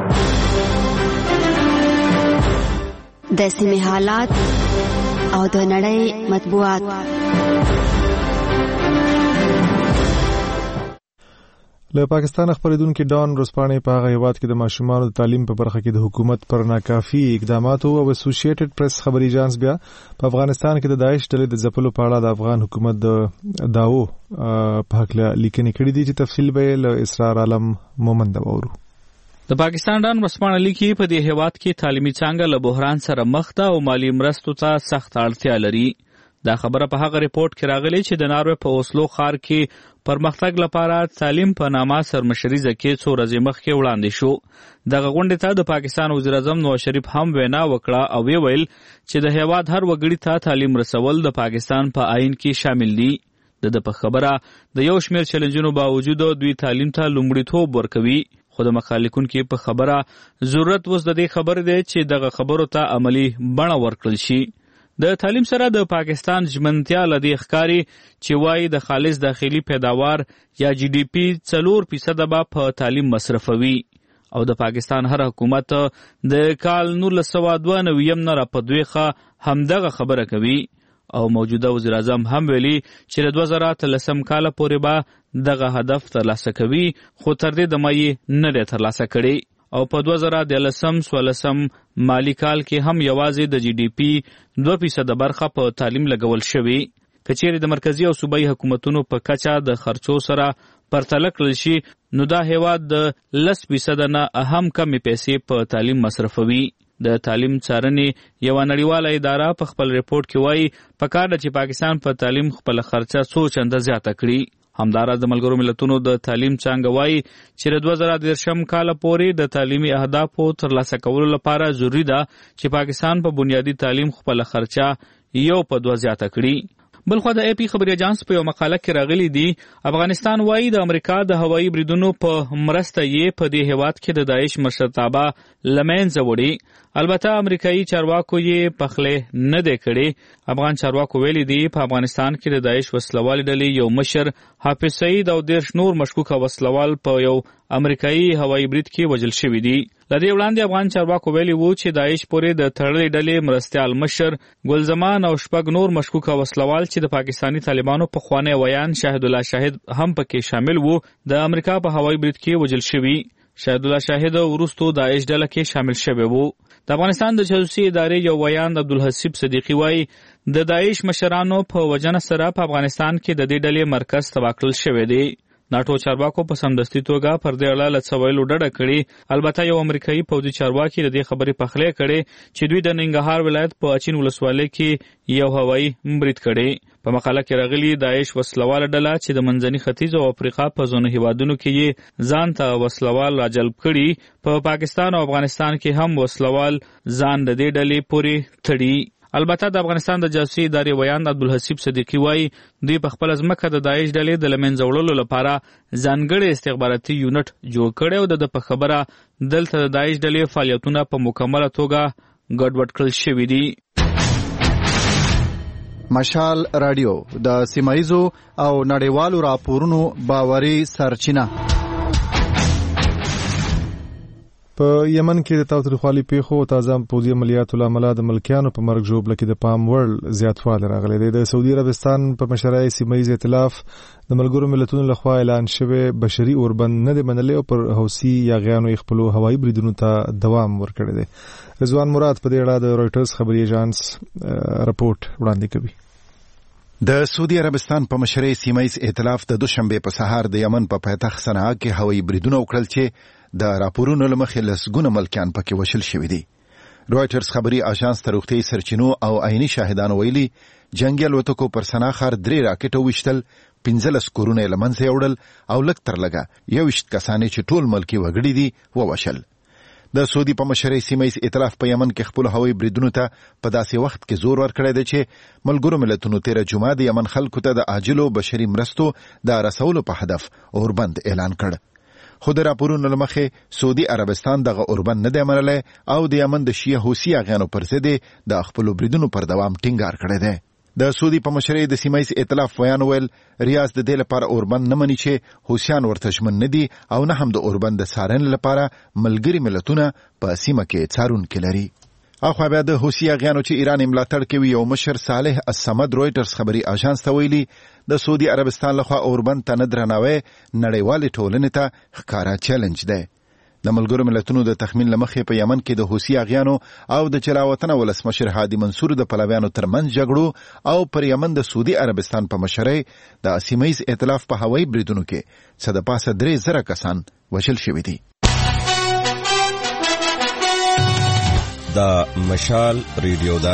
د سیمې حالات او د نړۍ مطبوعات. له پاکستان خبرېدونکو ډان روسپانې په هغه هیواد کې د ماشومانو د تعلیم په برخه کې د حکومت پر ناکافي اقداماتو او اسوسییټډ پریس خبري اژانس بیا په افغانستان کې د داعش ډلې د ځپلو په اړه د افغان حکومت د داو په حق لیکنې کړې دي چې تفصیل به له اسرار عالم مومند وورو. د پاکستان ډان روسپانې لیکي په دې هیواد کې تعلیمي څانګه له بحران سره مخ ده او مالی مرستو ته سخت اړتیا لري. دا خبره په هغه ریپورت کې راغلي چې د ناروې په اوسلو ښار کې پرمختګ لپاره تعلیم په نامه سرمشریزه کې څو ورځې مخکې وړاندې شو. دغه غونډې ته د پاکستان وزیر اعظم نواز شریف هم وینا وکړه او وی ویل چې د هیواد هر وګړي ته تعلیم رسول د پاکستان په آئین کې شامل دي. د په خبره د یو شمېر چیلنجونو باوجود دوی تعلیم ته لومړیتوب ورکوي، خو د مخالفینو په خبره ضرورت اوس د دې خبرې دی چې دغه خبرو ته عملی بڼه ورکړل شي. د تعلیم سره د پاکستان ژمنتیا لدی ښکاری چې وایي د خالص داخلي پیداوار یا جی ډی پی څلور فیصد به په تعلیم مصرفوي او د پاکستان هر حکومت د کال نولس سوه دوه نوي نه را په دویخه همدغه خبره کوي او موجوده وزیر اعظم هم ویلي چې د دوه زره اتلسم کال پورې به دغه هدف ترلاسه کوي، خو تر دې دمه یې نه دی ترلاسه کړی او په دوه زره دیارلسم څوارلسم مالی کال کې هم یوازې د جی ډی پی دوه فیصده برخه په تعلیم لګول شوې. که چیرې د مرکزي او صوبایي حکومتونو په کچه د خرچو سره پرتله کړل شي نو دا هیواد د لس فیصده نه اهم کمې پیسې په تعلیم مصرفوي. د تعلیم څارنې یوه نړیواله اداره په خپل ریپورت کې وایي پکار ده چې پاکستان په تعلیم خپله خرچه څو چنده زیاته کړي. همداراز د ملګرو ملتونو د تعلیم څانګه وایي چې د دوه زره دېرشم کال پورې د تعلیمي اهدافو ترلاسه کولو لپاره ضروري ده چې پاکستان په بنیادي تعلیم خپله خرچه یو په دوه زیاته کړي. بلخوا د ای پی خبري اژانس په یو مقاله کې راغلي دي افغانستان وایي د امریکا د هوایي بریدونو په مرسته یې په دې هیواد کې د داعش مشرتابه له منځه وړي. البته امریکایي چارواکو یې پخلی نه دی کړی. افغان چارواکو ویلي دي په افغانستان کې د داعش وسلوال ډلې یو مشر حافظ سعید او دېرش نور مشکوکه وسلوال په یو امریکایي هوایي برید کې وژل شوي دي. له دې وړاندې افغان چارواکو ویلي وو چې داعش پورې د تړلې ډلې مرستیال مشر ګلزمان او شپږ نور مشکوکه وسلوال چې د پاکستاني طالبانو پخوانی ویان شاهد الله شاهد هم پکې شامل وو د امریکا په هوایي برید کې وژل شوي. شاهد الله شاهد وروستو داعش ډله کې شامل شوی وو. د افغانستان د جاسوسي ادارې یو ویان عبدالحسیب صدیقي وایي د داعش مشرانو په وژنه سره په افغانستان کې د دې ډلې مرکز تباه کړل شوی دی. ناټو چارواکو په سمدستي توګه پر دې اړه له څه ویلو ډډه کړې. البته یو امریکایي پوځي چارواکي د دې خبرې پخلی کړې چې دوی د ننګرهار ولایت په اچین ولسوالۍ کې یو هوایي برید کړی. په مقاله کې راغلي داعش وسلواله ډله چې د منځني ختیځ او افریقا په ځینو هیوادونو کې یې ځان ته وسلوال راجلب کړي، په پاکستان او افغانستان کې هم وسلوال ځان د دې ډلې پورې تړي. البته د افغانستان د جاسوسي ادارې ویان عبدالحسیب صدیقي وایي دوی په خپله ځمکه د داعش ډلې د له منځه وړلو لپاره ځانګړی استخباراتي یونټ جوړ کړی او د ده په خبره دلته د داعش ډلې فعالیتونه په مکمله توګه ګډوډ کړل شوي دي. مشال رادیو د سیمایزو او نړیوالو راپورونو باوري سرچینه. په یمن کې د تاوتریخوالي پیښو او تازه پوځي عملیاتو له امله د ملکیانو په مرګ ژوبله کې د پام وړ زیاتوالی راغلی دی. د سعودي عربستان په مشرۍ سیمهیز ائتلاف د ملګرو ملتونو لخوا اعلان شوی بشري اوربند نه دی منلی او پر حوثي یاغیانو یې خپلو هوایي بریدونو ته دوام ورکړی دی. رضوان مراد په دې اړه د رویټرز خبري اژانس رپورټ وړاندې کوي. د سعودي عربستان په مشرۍ سیمهیز ائتلاف د دوشنبه په سهار د یمن په پایتخت صنعا کې هوایي بریدونه وکړل چې د راپورونو له مخې لسګونه ملکیان پکې وشل شوي دي. رویټرز خبري اژانس ته روغتیایي سرچینو او عیني شاهدانو ویلي جنګي الوتکو پر صنعا ښار درې راکټه وویشتل، پنځلس کورونه یې له منځه یوړل او لږ تر لږه یوویشت کسانې چې ټول ملکي وګړي دي ووشل. د سعودي په مشرۍ سیمهیز ائتلاف په یمن کې خپلو هوایي بریدونو ته په داسې وخت کې زور ورکړی دی چې ملګرو ملتونو تېره جمعه د یمن خلکو ته د عاجلو بشري مرستو د رسولو په هدف اوربند اعلان کړ. خو د راپورونو له مخې سعودي عربستان دغه اوربند نه دی منلی او د یمن د شیعه حوثي یاغیانو پر ضد د خپلو بریدونو پر دوام ټینګار کړی دی. د سعودي په مشرۍ د سیمهیز ائتلاف ویان ویل ریاض د دې لپاره اوربند نه مني چې حوثیان ورته ژمن نه دي او نه هم د اوربند د څارنې لپاره ملګري ملتونه په سیمه کې څارونکي لري. اخو بیا د حوثي اغیانو چې ایران ملاتړ کوي یو مشر صالح الصمد رويټرز خبري اژانس ته ویلي د سعودي عربستان لخوا اوربند ته نه درناوی نړیوالې ټولنې ته ښکارا چیلنج دی. د ملګرو ملتونو د تخمین لمخې په یمن کې د حوثي اغیانو او د چلاوطن ولسمشر هادي منصور د پلویانو ترمنځ جګړو او پر یمن د سعودي عربستان په مشرۍ د سیمه‌ییز ائتلاف په هوایي بریدونو کې څه د پاسه درې زره کسان وژل شوي دي. دا مشال ریډیو دا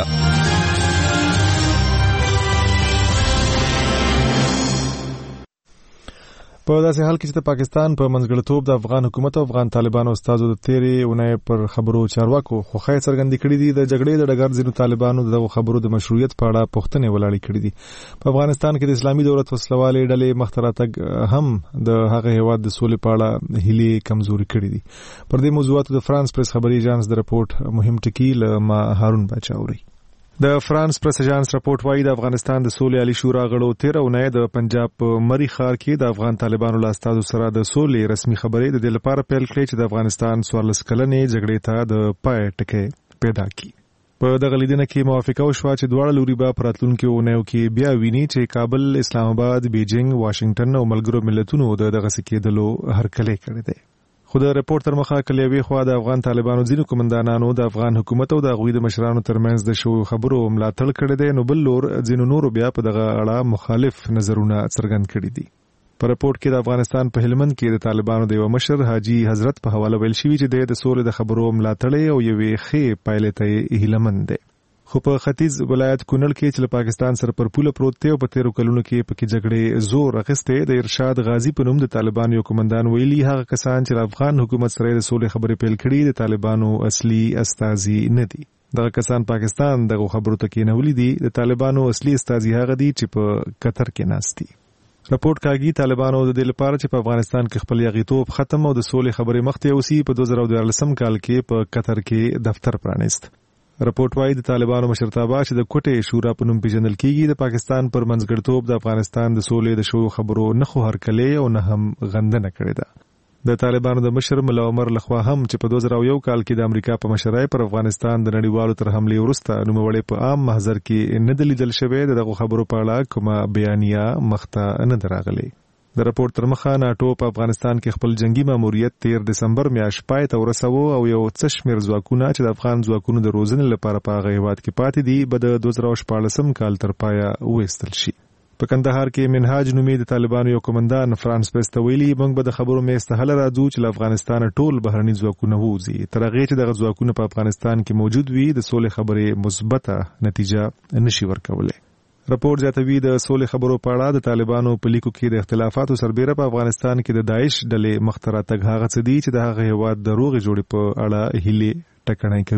په داسې حال کې چې د پاکستان په منځګړیتوب د افغان حکومت او افغان طالبانو استازو د تیرې اونۍ پر خبرو چارواکو خوښۍ څرګندې کړې دي. د جګړې د ډګر ځینو طالبانو دغه خبرو د مشروعیت په اړه پوښتنې ولاړې کړې دي. په افغانستان کې د اسلامي دولت وسلوالې ډلې مخته راتګ هم د هغه هیواد د سولې په اړه هیلې کمزوري کړې دي. پر دې موضوعاتو د فرانس پریس خبري ایجانس د رپورټ مهم ټکی له ما هارون باچا اوري. د فرانس پریس ایجانس رپورټ وايي د افغانستان د سولې عالی شورا غړو تیر اونۍ د پنجاب په مری ښار کې د افغان طالبانو له استازو سره د سولې رسمي خبرې د دې لپاره پیل کړې چې د افغانستان څوارلس کلنې جګړې ته د پای ټکی پیدا کړي. په دغه لیدنه کې موافقه وشوه چې دواړه لوري به په راتلونکو اونیو کې بیا ویني چې کابل، اسلام آباد، بیجینګ، واشنگټن او ملګرو ملتونو د دغه سکیدلو هرکلی کړی دی. خو د رپورټ تر مخه کلیوي خوا د افغان طالبانو ځینو قومندانانو د افغان حکومت او د غوی د مشرانو ترمنځ د شو خبرو ملاتړ کړی دی، نو بل لور ځینو نورو بیا په دغه اړه مخالف نظرونه څرګند کړي دي. په رپورټ کې د افغانستان په هلمند کې د طالبانو د یو مشر حاجی حضرت په حواله ویل شوی چې د سولې د خبرو ملاتړ او یوې ښې پایلې ته هیلمند دی. خو په ختیځ ولایت کونړ کې چې له پاکستان سره پر پوله پروت دی او په تیرو کلونو کې پکې جګړې زور اخیستې، د ارشاد غازی په نوم د طالبانو یو قومندان ویلي هغه کسان چې افغان حکومت سره د سولې خبرې پیل کړي د طالبانو اصلي استازي نه دي. دغه کسان پاکستان دغه خبرو ته کېنولي دي. د طالبانو اصلي استازي هغه دي چې په قطر کې ناست دي. رپورټ کاږي طالبانو د دې لپاره چې په افغانستان کې خپل یغیتوب ختم او د سولې خبرې مخته یوسي په دوه زره دیارلسم کال کې په قطر کې دفتر پرانیست. رپورټ وايي د طالبانو مشرتابه چې د کوټې شورا په نوم پیژندل کیږي د پاکستان پر منځګړیتوب د افغانستان د سولې د شو خبرو نه خو هرکلی او نه هم غندنه کړې ده. د طالبانو د مشر ملا عمر لخوا هم چې په دوه زره یو کال کې د امریکا په مشرۍ پر افغانستان د نړیوالو تر حملې وروسته نوموړی په عام محضر کې نه دلیدل شوی دغه خبرو په اړه کومه بیانیه مخته نه دراغلي. د رپورټ تر مخه ناټو په افغانستان کې خپل جنگي ماموریت تیر دسمبر میاشت پای ته ورسوه او یو څه شمېر ځواکونه چې د افغان ځواکونو د روزنې لپاره په هغه هیواد کې پاتې دي به د دوه زره شپاړسم کال تر پایه وایستل شي. په کندهار کې منهاج نومي د طالبانو یو قومندان فرانس پریس ته ویلي موږ به د خبرو میز ته هله راځو چې له افغانستان ټول بهرني ځواکونه ووځي تر هغې چې دغه ځواکونه په افغانستان کې موجود وي د سولې خبرې مثبته نتیجه نشي ورکولی. رپورټ زیاتوي د سولې خبرو په اړه د طالبانو په لیکو کې د اختلافاتو سربیره په افغانستان کې د داعش ډلې مخته راتګ هغه څه دي چې د هغه هیواد د روغې جوړې په اړه هیلې ټکنۍ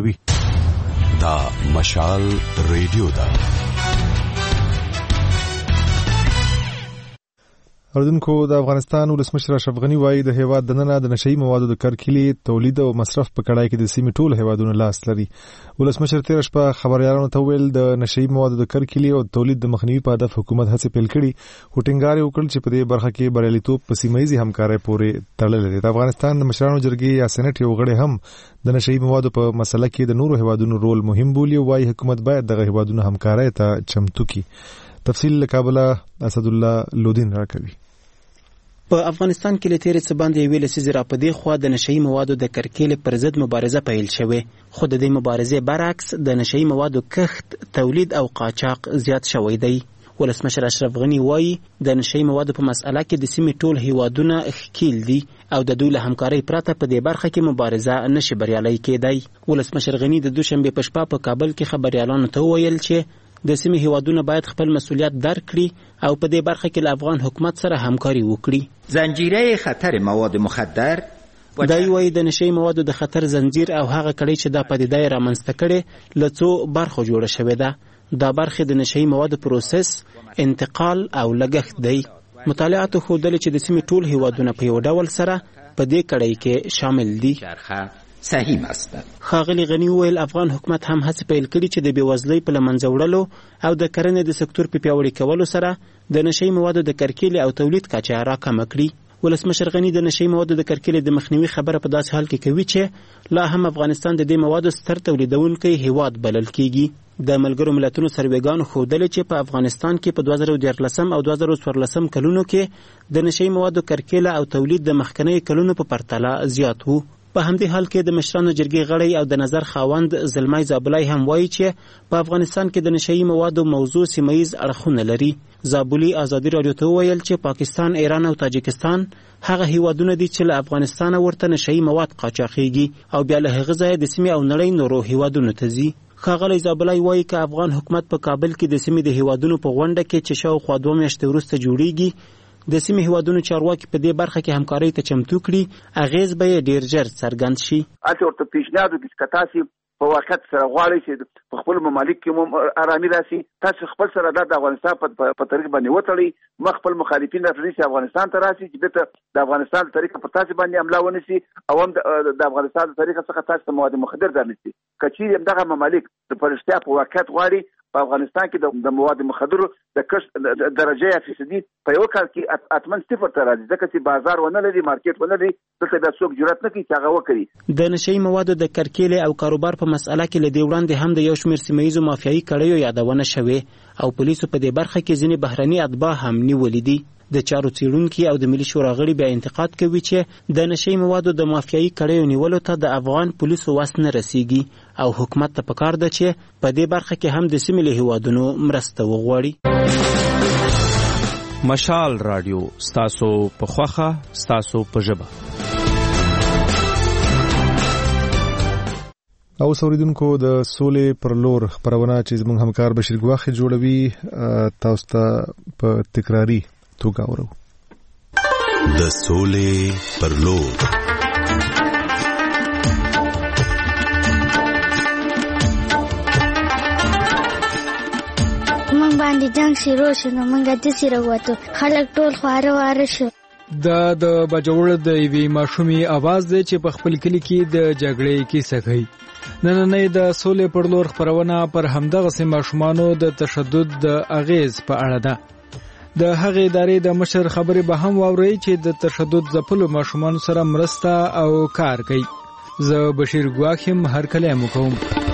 کوي. دا مشال ریډیو ده. اردوونکو د افغانستان ولسمشر اشرف غنی وایي د هیواد دننه د نشئی موادو د کرکیلي تولید او مصرف په کړای کې د سیمې ټول هیوادونو لاس لري. ولسمشر تیر شپه خبريالانو ته ویل د نشئی موادو د کرکیلي او تولید د مخنیوي په هدف حکومت هڅې پیل کړي، خو ټینګار وکړ چې په دې برخه کې بریالیتوب په سیمایي همکارۍ پورې تړلی دی. د افغانستان د مشرانو جرګې یا سېنات یو غړی هم د نشئی موادو په مسله کې د نورو هیوادونو رول مهم بولي او وايي حکومت باید دغه هیوادونو همکارۍ ته چمتو کړي. تفصیل له کابل اسد الله لودین راکوي. په افغانستان کې له تیرې څه باندې یوې لسیزې راپدې خوا د نشئی موادو د کرکیلې پر ضد مبارزه پیل شوې، خو د دې مبارزې برعکس د نشئی موادو کښت، تولید او قاچاق زیات شوی دی. ولسمشر اشرف غنی وایي د نشئی موادو په مسأله کې د سیمې ټول هیوادونه ښکیل دي او د دوی له همکارۍ پرته په دې برخه کې مبارزه نشي بریالی کېدی. ولسمشر غنی د دوشنبې په شپه په کابل کې خبريالانو ته وویل چې د سیمې هیوادونه باید خپل مسؤلیت درک کړي او په دې برخه کې له افغان حکومت سره همکاري وکړي. زنجیره خطر مواد مخدر دا یوایي د نشئی موادو د خطر زنجیر او هغه کړۍ چې دا پدیده یې رامنځته کړې له څو برخو جوړه شوې ده. دا برخې د نشئی موادو پروسس، انتقال او لګښت دی. مطالعاتو ښودلې چې د سیمې ټول هیوادونه په یو ډول سره په دې کړۍ کې شامل دي. صحیح است. ښاغلي غنی وویل افغان حکومت هم هڅې پیل کړي چې د بېوزلۍ په له منځه وړلو او د کرنې د سکتور په پیاوړي کولو سره د نشئی موادو د کرکیلې او تولید کچه راکمه کړي. ولسمشر غنی د نشي موادو د کرکیلې د مخنیوي خبره په داسې حال کې کوي چې لا هم افغانستان د دې موادو ستر تولیدونکی هیواد بلل کیږي. د ملګرو ملتونو سروېګانو ښودلې چې په افغانستان کې په دوه زره دیارلسم او دوه زره څوارلسم کلونو کې د نشي موادو کرکیله او تولید د مخکنی کلونو په پرتله زیات وو. په همدې حال کې د مشرانو جرګې غړی او د نظر خاوند زلمای زابلای هم وایي چې په افغانستان کې د نشي موادو موضوع سیمایز اړخونه لري. زابلی ازادي رادیو ته ویل چې پاکستان، ایران او تاجکستان هغه هیوادونه دي چې له افغانستان ورته نشي مواد قاچاقېږي او بیا له هغه ځایه د سیمې او نړۍ نورو هیوادونو ته ځي. ښاغلی زابلای وایي که افغان حکومت په کابل کې د سیمې د هیوادونو په غونډه کې چې شاوخوا دوه میاشتې وروسته جوړیږي د سیمې هیوادونو چارواکي په دې برخه کې همکارۍ ته چمتو کړي، اغیز به یې ډیر ژر څرګند شي. هڅه ورته پیشنهاد وکړي چې که تاسې په واقعیت سره غواړئ چې په خپل ممالک کې مو ارامي راسي، تاسو خپل سره د افغانستان په طریق باندې وتړئ، مخ خپل مخالفین راټولوي چې افغانستان ته راسي، چې بیرته د افغانستان د طریقه په تاسې باندې حمله ونیسي او هم د افغانستان د طریقه څخه تاسو ته مواد مخدر درنیسي. که چیرې همدغه ممالک د پرشتیا په واقعیت غواړي په افغانستان کې د مواد مخدرو د کښت درجه یا فیصدي په یو کال کې اتمن صفر ته راځي، ځکه چې بازار ونه لري، مارکیټ ونه لري، دلته بیا څوک جرأت نه کوي چې هغه وکړي. د نشي موادو د کرکیلې او کاروبار په مسأله کې له دې وړاندې هم د یو شمېر سیمه ییزو مافیایي کړیو یادونه شوې او پولیسو په دې برخه کې ځینې بهرني اتباع هم نیولي دي. د چارو څیړونکي او د ملي شورا غړي بیا انتقاد کوي چې د نشي موادو د مافیایي کړیو نیولو ته د افغان پولیسو وس نه رسیږي او حکومت ته پکار ده چې په دې برخه کې هم د سیمې له هیوادونو مرسته وغواړي. مشال رادیو ستاسو په خوخه ستاسو په ژبه. او سوریدونکو د سولې پر لور خبرونه چې زموږ همکار بشیر ګواخي جوړوي تاسو ته په تکراری توګه اورو. د سولې پر لور مونږ باندې جنگ شروع شو نو مونږ د سره وته خلک ټول خواره واره شو. دا د بجوړ د ایوي ماشومي आवाज دی چې په خپل کلی کې د جګړې کیسه کوي. نننې د سولې پر لور خبرونه پر همدغه سیمه ماشومانو د تشدد د اغیز په اړه ده. د هغې ادارې د مشر خبرې به هم واورئ چې د تشدد ځپلو ماشومانو سره مرسته او کار کوي. زه بشیر ګواخیم هر کله مو کوم.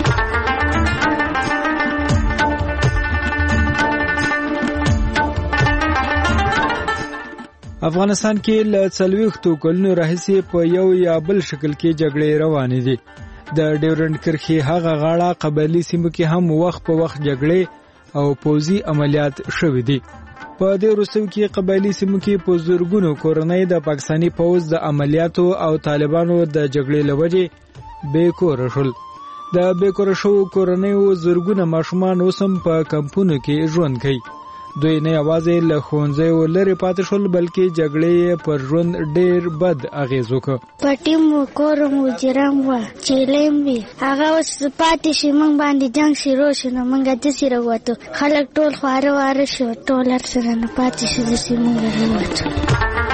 افغانستان کې له څلوېښتو کلونو راهیسې په یو یا بل شکل کې جګړې روانې دي. د ډیورنډ کرښې هغه غاړه قبایلي سیمو کې هم وخت په وخت جګړې او پوځي عملیات شوي دي. په دې وروستیو کې قبایلي سیمو کې په زرګونو کورنۍ د پاکستاني پوځ د عملیاتو او طالبانو د جګړې له وجې بې کوره شول. د بې کوره شوو کورنیو زرګونه ماشومان اوس هم په کمپونو کې ژوند کوي. دوی نه یوازې له ښوونځیو لرې پاتې شول بلکې جګړې پر ژوند ډېر بد اغېز وکړ. پټي مو کور مو جرم وه چیلم وي هغه اوس پاتې شي موږ باندې جنګ شروع شو نو موږ داسې راووتو خلک ټول خواره واره شو ټول هر سره نه پاتې شو داسې موږ راووتو.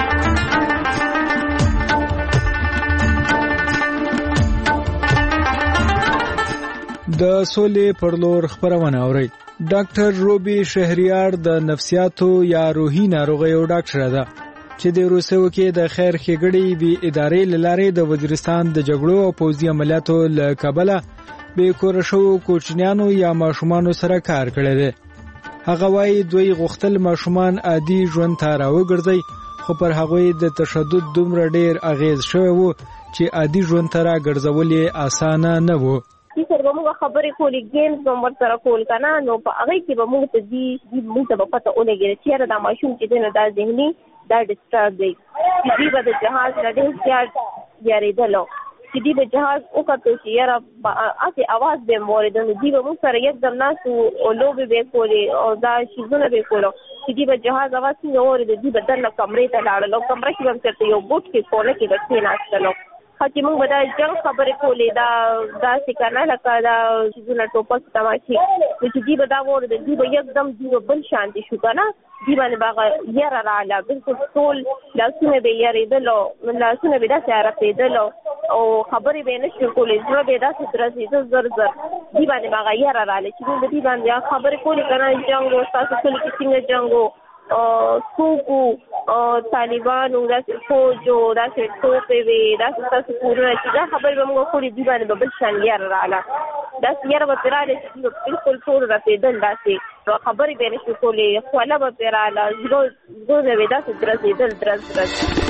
د سولې پر لور خبرونه اورئ. ډاکټر روبي شهریار د نفسیاتو یا روحي ناروغیو ډاکټر ده چې د روسیو کې د خیر ښېګړې وی ادارې لاره د وزیرستان د جګړو او پوځي عملیاتو له کبله به کور شو کوچنیانو یا ماشومانو سره کار کړی دی. هغه وايي دوی غوښتل ماشومان عادي ژوند ته راوګرځي خو پر هغوی د تشدد دومره ډیر اغیز شوی وو چې عادي ژوند ته راګرځول یې اسانه نه وو. چې سره به موږ خبرې کولې ګیمز به موږ سره کول که نه نو په هغې کې به موږ ته دي موږ ته به پته ولګېده چې یاره دا ماشوم چې دی نو دا ذهني دا ډسټرب دی چې دوی به د جهاز نه ډېر زیات یارېدلو چې دوی به جهاز وکتو چې یاره هسې اواز به یې مو اورېده نو دوی به موږ سره یکدم ناست وو لوبې به یې کولې او دا شیزونه به یې کولو چې دوی به جهاز اواز څنګه واورېده دوی به دننه کمرې ته لاړل او کمره کې به هم چېرته یو بوټ کې کونه کې به کښېناستلو چې موږ به دا جنګ خبرې کولې دا داسې که نه لکه دا چیزونه ټوپک تماشې نو چې دوی به دا واورېدل دوی به یکدم دوی به بل شانتې شو که نه دوی باندې به هغه یره راغله بلکل ټول لاسونه به یې یارېدلو لاسونه به یې داسې عرقېدلو او خبرې به یې نه شوې کولی زړه به یې داسې درزېده زر زر دوی باندې به هغه یره راغله چې موږ به دوی باندې خبرې کولې که نه جنګ و ستاسو کلي کې څنګه جنګ و څوک و او طالبانو داسې فوج او داسې ټوپې وې داسې ستاسو کورونه چې دا خبرې به موږ کړي دوی باندې به بل شان یاره راغله داسې یاره به پرې راغلی چې دوی به بلکل ټول رسېدل داسې خبرې به یې نشي کولی خوله به پرې راغله زړونه به یې داسې درزېدل درز درز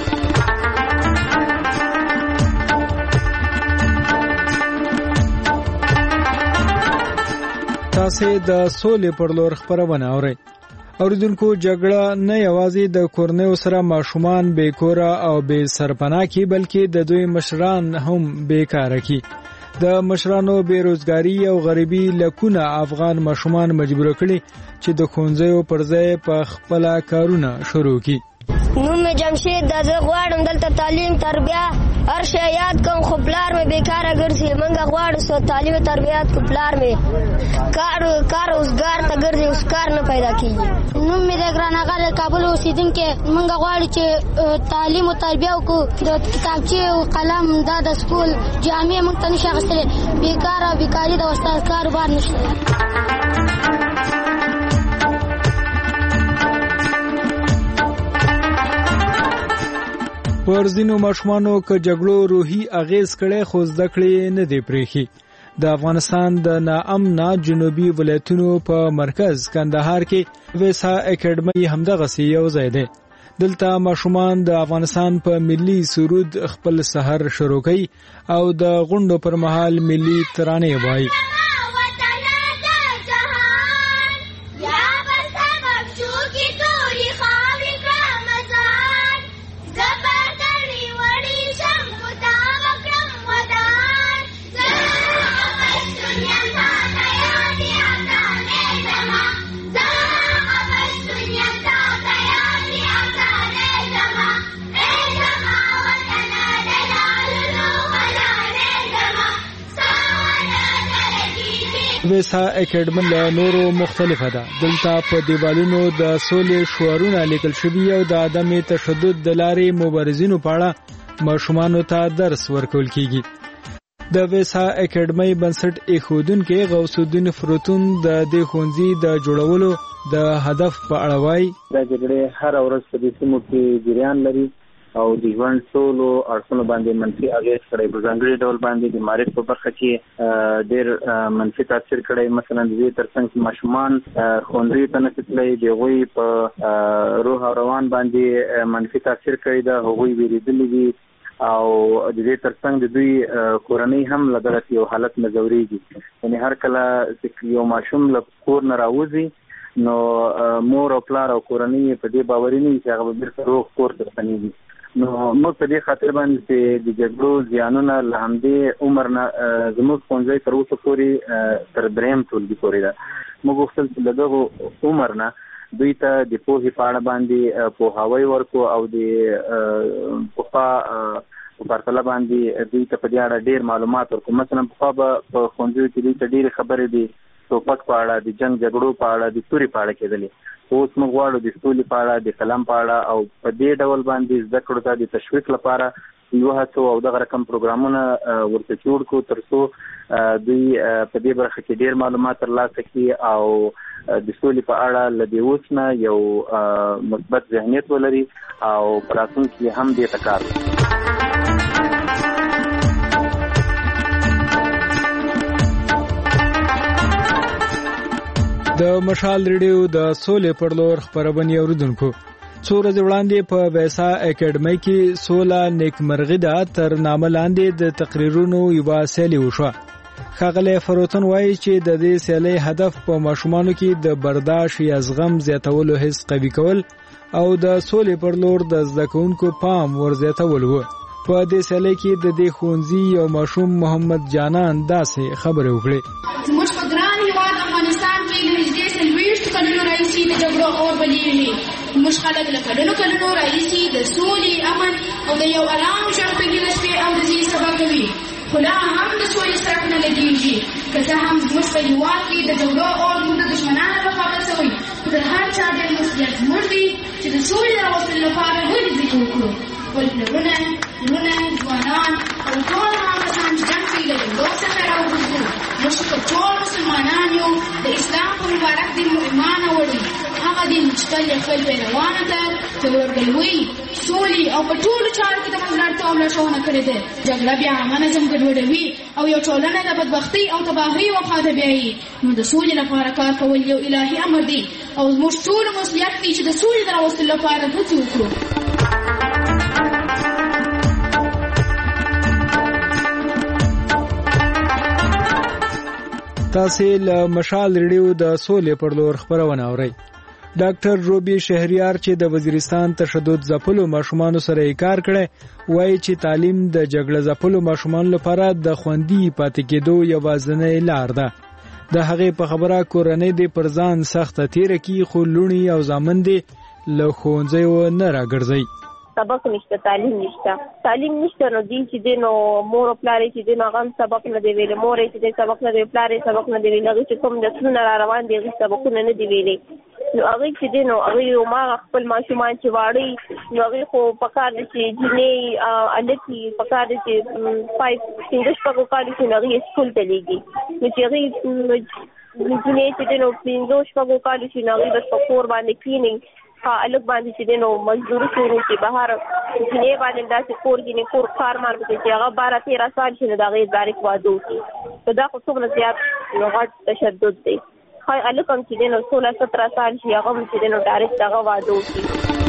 تاسې د سولې پر لور خپرونه اورئ. اوریدونکو جګړه نه یوازې د کورنیو سره ماشومان بیکوره او بې سرپناه کی بلکې د دوی مشران هم بیکاره کی. د مشرانو بیروزګاری او غریبي لکونه افغان ماشومان مجبور کړي چې د ښوونځیو پر ځای په خپل کارونه شروع کړي. نوم مې جمشید د زه غواړم دلته تعلیم تربیه هر شی یاد کوم خو پلار مې بیکاره ګرځي موږ غواړو سو تعلیم تربیات کو پلار مې کار کار اوسګار ته ګرځي اوس کار نه پیدا کیږي. نوم مې د ګران اغا د کابل اوسیدونکو موږ غواړو چې تعلیم او تربیه وکړو د کتابچې او قلم دا د سکول جامع موږ ته نشي اخیستلی بیکاره بیکاري د استاد کاروبار نشته. پر ځینو ماشومانو که جګړو روحي اغیز کړي خو زده کړې نه دی پریښي. د افغانستان د ناامنه جنوبي ولایتونو په مرکز کندهار کې ویسا اکیډمي همدغسې یو ځای دی. دلته ماشومان د افغانستان په ملي سرود خپل سحر شروع کوي او د غونډو پر مهال ملي ترانې وایي. ویسا اکیډمي له نورو مختلفه ده. دلته په دیوالونو د سولې شعارونه لیکل شوي او د عدم تشدد د لارې مبارزینو په اړه ماشومانو ته درس ورکول کیږي. د ویسا اکیډمي بنسټ ایښودونکي غوث الدین فروتون د دې ښوونځي د جوړولو د هدف په اړه وایي. دا جګړې هر ورځ په دې سیمو کې جریان لري او د ژوند ټولو اړخونو باندې منفي اغېز کړی. په ځانګړي ډول باندې د معرف په برخه کې ډېر منفي تاثیر کړی. مثلا د دې ترڅنګ چې ماشومان ښوونځیو ته نشي تللی د هغوی په روح او روان باندې منفي تاثیر کړی ده. هغوی ویرېدلي دي او د دې ترڅنګ د دوی کورنۍ هم له دغسې یو حالت نه ځورېږي. یعنې هر کله چې یو ماشوم له کور نه راوځي نو مور او پلار او کورنۍ په دې باوري نه وي چې هغه به بېرته روغ کور ته ستنېږي. نو موږ په دې خاطر باندې چې د جګړو زیانونه له همدې عمر نه زموږ ښوونځی تر اوسه پورې تر درېیم ټولګي پورې ده. موږ غوښتل چې له دغو عمر نه دوی ته د پوهې په اړه باندې پوهاوی ورکړو او د پخوا په پرتله باندې دوی ته په دې اړه ډېر معلومات ورکړو. مثلا پخوا به په ښوونځیو کې دوی ته ډېرې خبرې دي ټوپک په اړه د جنګ جګړو په اړه د تورې په اړه کېدلې. اوس موږ غواړو د سولې په اړه د قلم په اړه او په دې ډول باندې زده کړو ته د تشویق لپاره یو هڅو او دغه رقم پروګرامونه ورته جوړ کړو تر څو دوی په دې برخه کې ډېر معلومات ترلاسه کړي او د سولې په اړه له دې اوس نه یو مثبت ذهنیت ولري او په راتلونکي کې هم دې ته کار وکړي. د مشال ریډیو د سولې پر لور خبرونه اوریدونکو څو ورځې وړاندې په ویسا اکیډمي کې سوله نیکمرغي ده تر نامه لاندې د تقریرونو یوه سیالي وشوه. ښاغلی فروتن وایي چې د دې سیالۍ هدف په ماشومانو کې د برداشت یا زغم زیاتولو حس قوي کول او د سولې پر لور د زده کوونکو پام ورزیاتول و. په دې سیالۍ کې د دې ښوونځي یو ماشوم محمد جانان داسې خبرې وکړې. زموږ په ګران هېواد افغانستان کې له نږدې څلوېښتو کلونو راهیسې د جګړو اور بلېږي. موږ خلک له کلونو کلونو راهیسې د سولې امن او د یو ارام ژوند په هیله شپې او ورځې سبا کوي خو لا هم د سولې څرک نه لګېږي. که څه هم زموږ په هېواد کې د جګړو اور موږ د دښمنانو لخوا بل شوی خو تر هر چا ډېر مسؤلیت زموږ دی چې د سولې د راوستلو لپاره ولې ذکر وکړو. خپل پلرونه لوڼه ځوانان او ټول هغه کسان چې جنګ کوي له جګړو څخه راوګرځو. موږ که ټول مسلمانان یو د اسلام په مبارک دین مو ایمان وړي هغه دي چې تل خپل پیروانو ته د ورګلوي سولې او په ټولو چارو کې د مزګرتیا او لارښوونه کړې ده. جګړه بیا عامه نظم ګډوډوي او یو ټولنه د بدبختۍ او تباهۍ وخوا ته بیایي. نو د سولې لپاره کار کول یو الهي امر دی او زموږ ټولو مسؤلیت دی چې د سولې د راوستلو لپاره هڅې وکړو. تاسې له مشال ریډیو د سولې پر لور خبرونه اورئ. ډاکټر روبي شهریار چې د وزیرستان تشدد ځپلو ماشومانو سره یې کار کړی وایي چې تعلیم د جګړه ځپلو ماشومانو لپاره د خوندي پاتې کېدو یوازینۍ لار ده. د هغې په خبره کورنۍ دې پر ځان سخته تیره کړي خو لوڼې او زامن دې له ښوونځیو نه راګرځوي. سبق نشته، تعلیم نشته. تعلیم نشته نو دی چې دی نو مور او پلار چې دی نو هغه سبق نه دی ویلی، مور چې دی سبق نه دی، پلار یې سبق نه دی ویلی. هغې چې کوم نسلونه را روان دي هغې سبقونه نه دي ویلي. نو هغې چې دی نو هغې هماغه خپل ماشومان چې واړه نو هغې خو پکار دی چې جینۍ هلک وي، پکار دی چې پای پنځه شپږو کالو چې نو هغې سکول ته لېږي. نو چې هغې جینۍ چې دی نو پنځو شپږو کالو چې نو هغې بس په کور باندې کښېني، الګ باندې چې دینو مزدوري شروع شي بهر جنې باندې داسې کور کې کور کار مار کې چې هغه بارہ تیرہ سال شنه دا غي ډایرک وادو کی ته دا خو څومره زیات لغت تشدد دی. خای الګ هم چې دینو سولہ سترہ سال شي هغه چې دینو ډایرک دا وادو کی.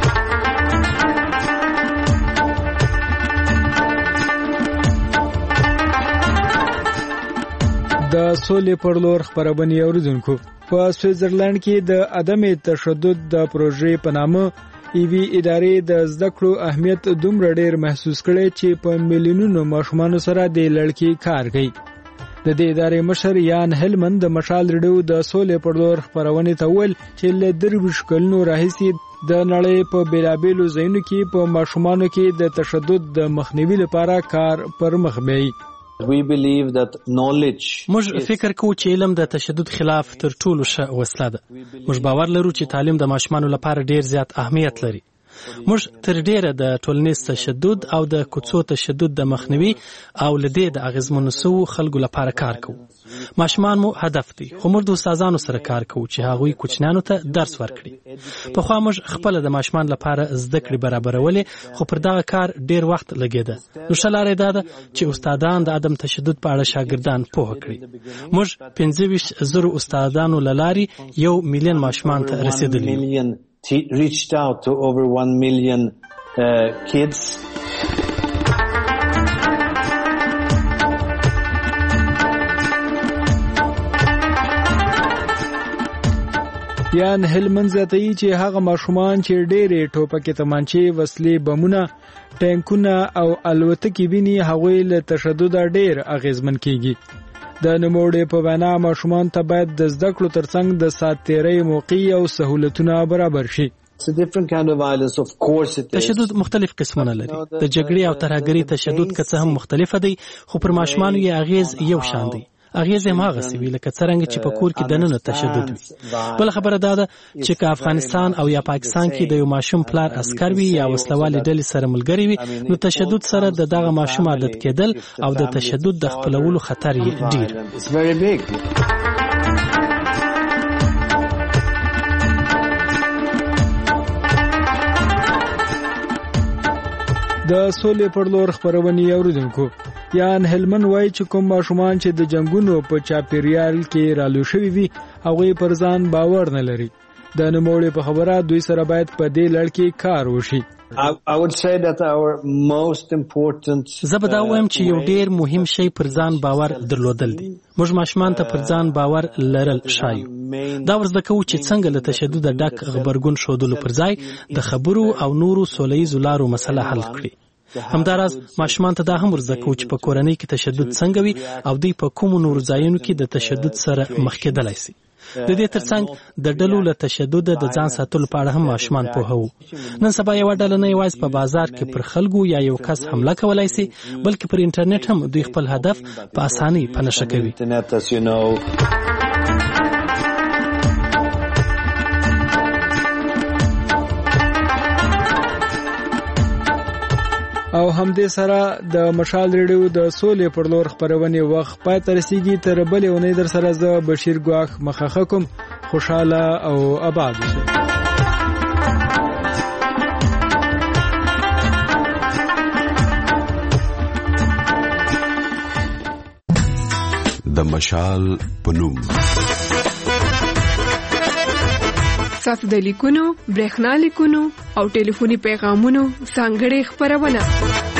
د سولې پر لور خبرونه اوریدونکو په سویټزرلند کې د عدم تشدد د پروژې په نامه ایوی ادارې د زده کړو اهمیت دومره ډیر محسوس کړي چې په میلیونونو ماشومان سره د لړکی کار کوي. د دې ادارې مشر یان هلمن د مشال ریډیو د سولې پر لور خبرونه تول چې له درویش کلونو راهیسي د نړۍ په بیلابیلو ځایونو کې په ماشومانو کې د تشدد د مخنیوي لپاره کار پر مخ بیایي. موږ فکر کوو چې علم د تشدد خلاف تر ټولو ښه وسله ده. موږ باور لرو چې تعلیم د ماشومانو لپاره ډیر زیات اهمیت لري. موږ تر ډیره د ټولنیز تشدد او د کوڅو تشدد د مخنیوي او لدې د اغیزمنو سو خلکو لپاره کار کوو. ماشومان مو هدف دي خو موږ د استادانو سره کار کوو چې هغوی کوچنیانو ته درس ورکړي. په خو موږ خپل د ماشومان لپاره زده کړې برابرولې خو پر دغه کار ډیر وخت لګیده. نو شلاره ده چې استادان د عدم تشدد په اړه شاګردان پوه کړي. موږ پنځه ویشت زره استادانو لاري یو میلیون ماشومان ته رسیدلی. reached out to over one million uh, kids. یان هلمن زیاتوي چې هغه ماشومان چې ډېرې ټوپکې تمانچې وسلې بمونه ټانکونه او الوتکې ویني هغوی له تشدد ډېر اغیزمن کیږي. د نوموړي په وینا ماشومان ته باید د زده کړو ترڅنګ د ساتیرۍ موقع او سہولتونه برابر شي. تشدد مختلف قسمونه لري. د جګړې او ترهګرۍ تشدد که څه هم مختلفه دی خو پر ماشومانو یې اغیز یو شان دی. اغیز هم هغه سی وی لکه څنګه چې په کور کې دننه تشدد وي. بل خبره ده چې که افغانستان او یا پاکستان کې د یو ماشوم پلار عسكر وي یا وسلوال ډلې سره ملګری وي نو تشدد سره د دغه ماشوم عادت کېدل او د تشدد د خپلولو خطر یې ډیر. د سولې پر لور خبرونه اوریدونکو یان هلمن وایي چې کوم ماشومان چې د جنگونو په چاپیریال کې رالو شوي وي هغوی پر ځان باور نه لري. د نوموړي په خبره دوی سره باید په دې لړ کې کار وشي. زه به دا وایم چې یو ډیر مهم شی پر ځان باور درلودل دي. موږ ماشومان ته پر ځان باور لرل شایو. دا ورزده کوو چې څنګه له تشدد ډک خبرګون شودلو پر ځای د خبرو او نورو سولهییزو لارو مسله حل کړي. همداراز ماشومان ته دا هم ورزده کوو چې په کورنۍ کې تشدد څنګه وي او دوی په کومو نورو ځایونو کې د تشدد سره مخ کېدلی شي. د دې ترڅنګ د ډلو له تشدد د ځان ساتلو په اړه هم ماشومان پوهوو. نن سبا یو ډله نه یوازې په بازار کې پر خلکو یا یو کس حمله کولای شي بلکې پر انټرنیټ هم دوی خپل هدف په اسانۍ په نښه کوي. او همدې سره د مشال ریډیو د سولې پر لور خبرونه وخت پای تر رسیدي. تر بلې اونۍ در سره زه بشیر ګواخ مخه کوم. خوشاله او آباد اوسئ. د مشال پنوم. تاسو د لیکونو، برېښنا لیکونو او ټلیفوني پیغامونو ځانګړې خبرونه